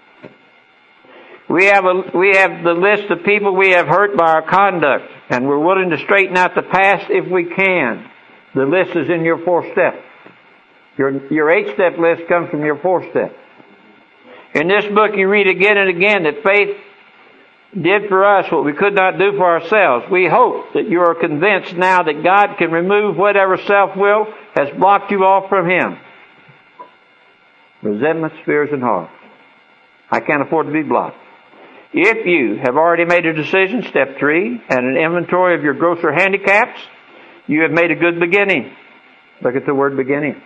We have the list of people we have hurt by our conduct, and we're willing to straighten out the past if we can. The list is in your 4th step. Your 8-step list comes from your 4th step. In this book you read again and again that faith did for us what we could not do for ourselves. We hope that you are convinced now that God can remove whatever self-will has blocked you off from Him. Resentments, fears, and horror. I can't afford to be blocked. If you have already made a decision, step 3, and an inventory of your grosser handicaps, you have made a good beginning. Look at the word beginning.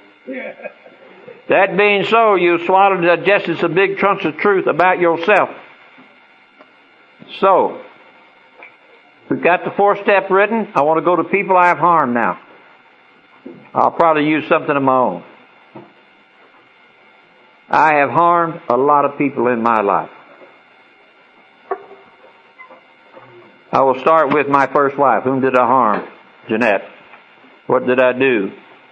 That being so, you've swallowed and digested some big chunks of truth about yourself. So, we've got the 4th step written. I want to go to people I have harmed now. I'll probably use something of my own. I have harmed a lot of people in my life. I will start with my first wife. Whom did I harm? Jeanette. What did I do?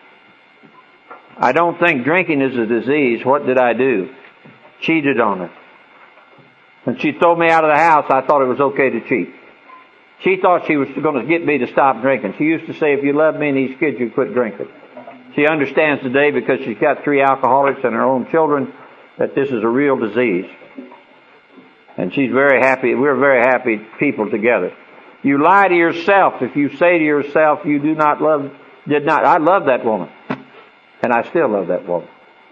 I don't think drinking is a disease. What did I do? Cheated on her. When she threw me out of the house, I thought it was okay to cheat. She thought she was going to get me to stop drinking. She used to say, if you love me and these kids, you quit drinking. She understands today, because she's got 3 alcoholics and her own children, that this is a real disease. And she's very happy. We're very happy people together. You lie to yourself if you say to yourself, you did not. I love that woman. And I still love that woman.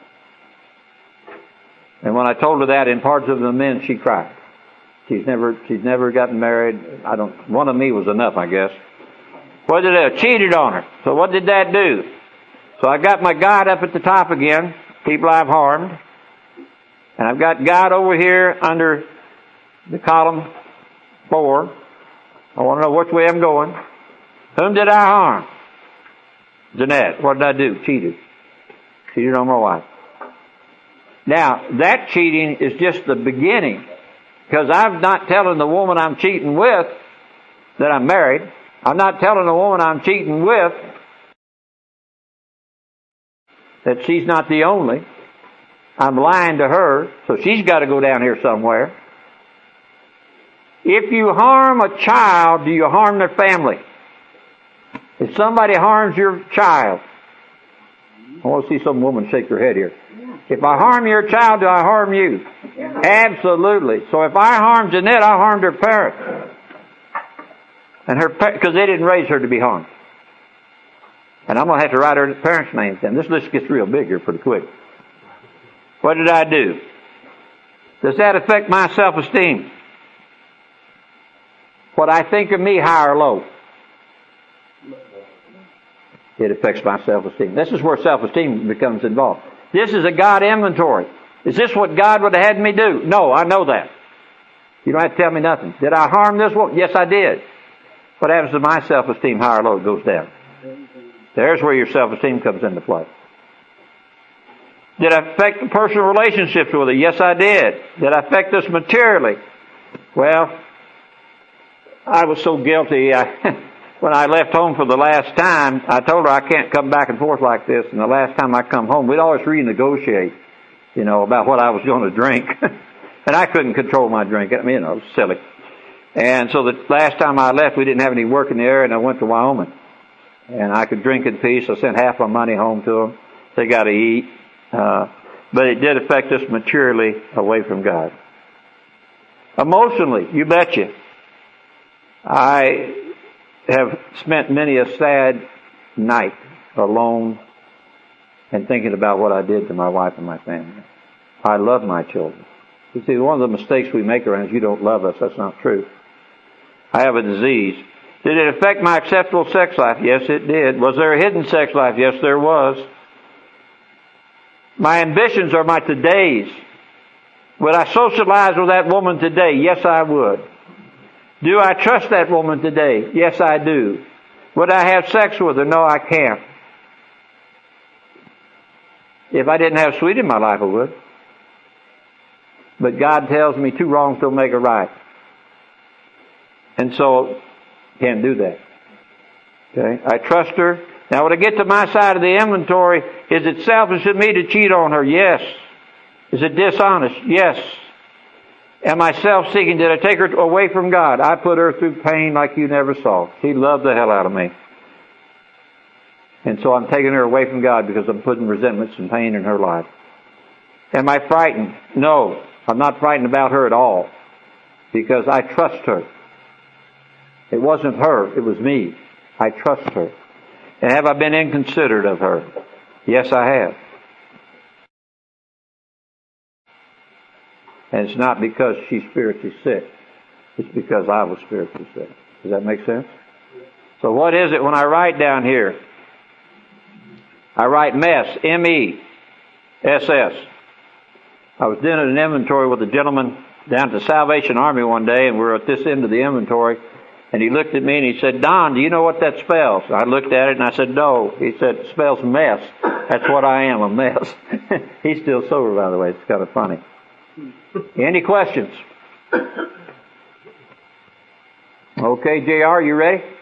And when I told her that in Parts of the Men, she cried. She's never gotten married. One of me was enough, I guess. What did I do? Cheated on her. So what did that do? So I got my God up at the top again, people I've harmed. And I've got God over here under the column 4. I want to know which way I'm going. Whom did I harm? Jeanette. What did I do? Cheated. Cheated on my wife. Now, that cheating is just the beginning. Because I'm not telling the woman I'm cheating with that I'm married. I'm not telling the woman I'm cheating with that she's not the only. I'm lying to her, so she's got to go down here somewhere. If you harm a child, do you harm their family? If somebody harms your child, I want to see some woman shake her head here. If I harm your child, do I harm you? Absolutely. So if I harm Jeanette, I harmed her parents. And her because they didn't raise her to be harmed. And I'm going to have to write her parents' names down. This list gets real big here pretty quick. What did I do? Does that affect my self-esteem? What I think of me, high or low? It affects my self-esteem. This is where self-esteem becomes involved. This is a God inventory. Is this what God would have had me do? No, I know that. You don't have to tell me nothing. Did I harm this one? Yes, I did. What happens to my self-esteem, high or low? It goes down. There's where your self-esteem comes into play. Did I affect the personal relationships with her? Yes, I did. Did I affect this materially? Well, I was so guilty. When I left home for the last time, I told her I can't come back and forth like this. And the last time I come home, we'd always renegotiate, about what I was going to drink. And I couldn't control my drink. I mean, it was silly. And so the last time I left, we didn't have any work in the area, and I went to Wyoming. And I could drink in peace. I sent half my money home to them. They got to eat. But it did affect us materially away from God. Emotionally, you betcha. I have spent many a sad night alone and thinking about what I did to my wife and my family. I love my children. You see, one of the mistakes we make around is you don't love us. That's not true. I have a disease. Did it affect my acceptable sex life? Yes, it did. Was there a hidden sex life? Yes, there was. My ambitions are my todays. Would I socialize with that woman today? Yes, I would. Do I trust that woman today? Yes, I do. Would I have sex with her? No, I can't. If I didn't have sweet in my life, I would. But God tells me 2 wrongs don't make a right. And so, can't do that. Okay? I trust her. Now, when I get to my side of the inventory, is it selfish of me to cheat on her? Yes. Is it dishonest? Yes. Am I self-seeking? Did I take her away from God? I put her through pain like you never saw. She loved the hell out of me. And so I'm taking her away from God because I'm putting resentments and pain in her life. Am I frightened? No. I'm not frightened about her at all. Because I trust her. It wasn't her. It was me. I trust her. And have I been inconsiderate of her? Yes, I have. And it's not because she's spiritually sick. It's because I was spiritually sick. Does that make sense? So what is it when I write down here? I write mess, M-E-S-S. I was doing an inventory with a gentleman down at the Salvation Army one day, and we're at this end of the inventory, and he looked at me and he said, Don, do you know what that spells? I looked at it and I said, no. He said, it spells mess. That's what I am, a mess. He's still sober, by the way. It's kind of funny. Any questions? Okay, JR, you ready?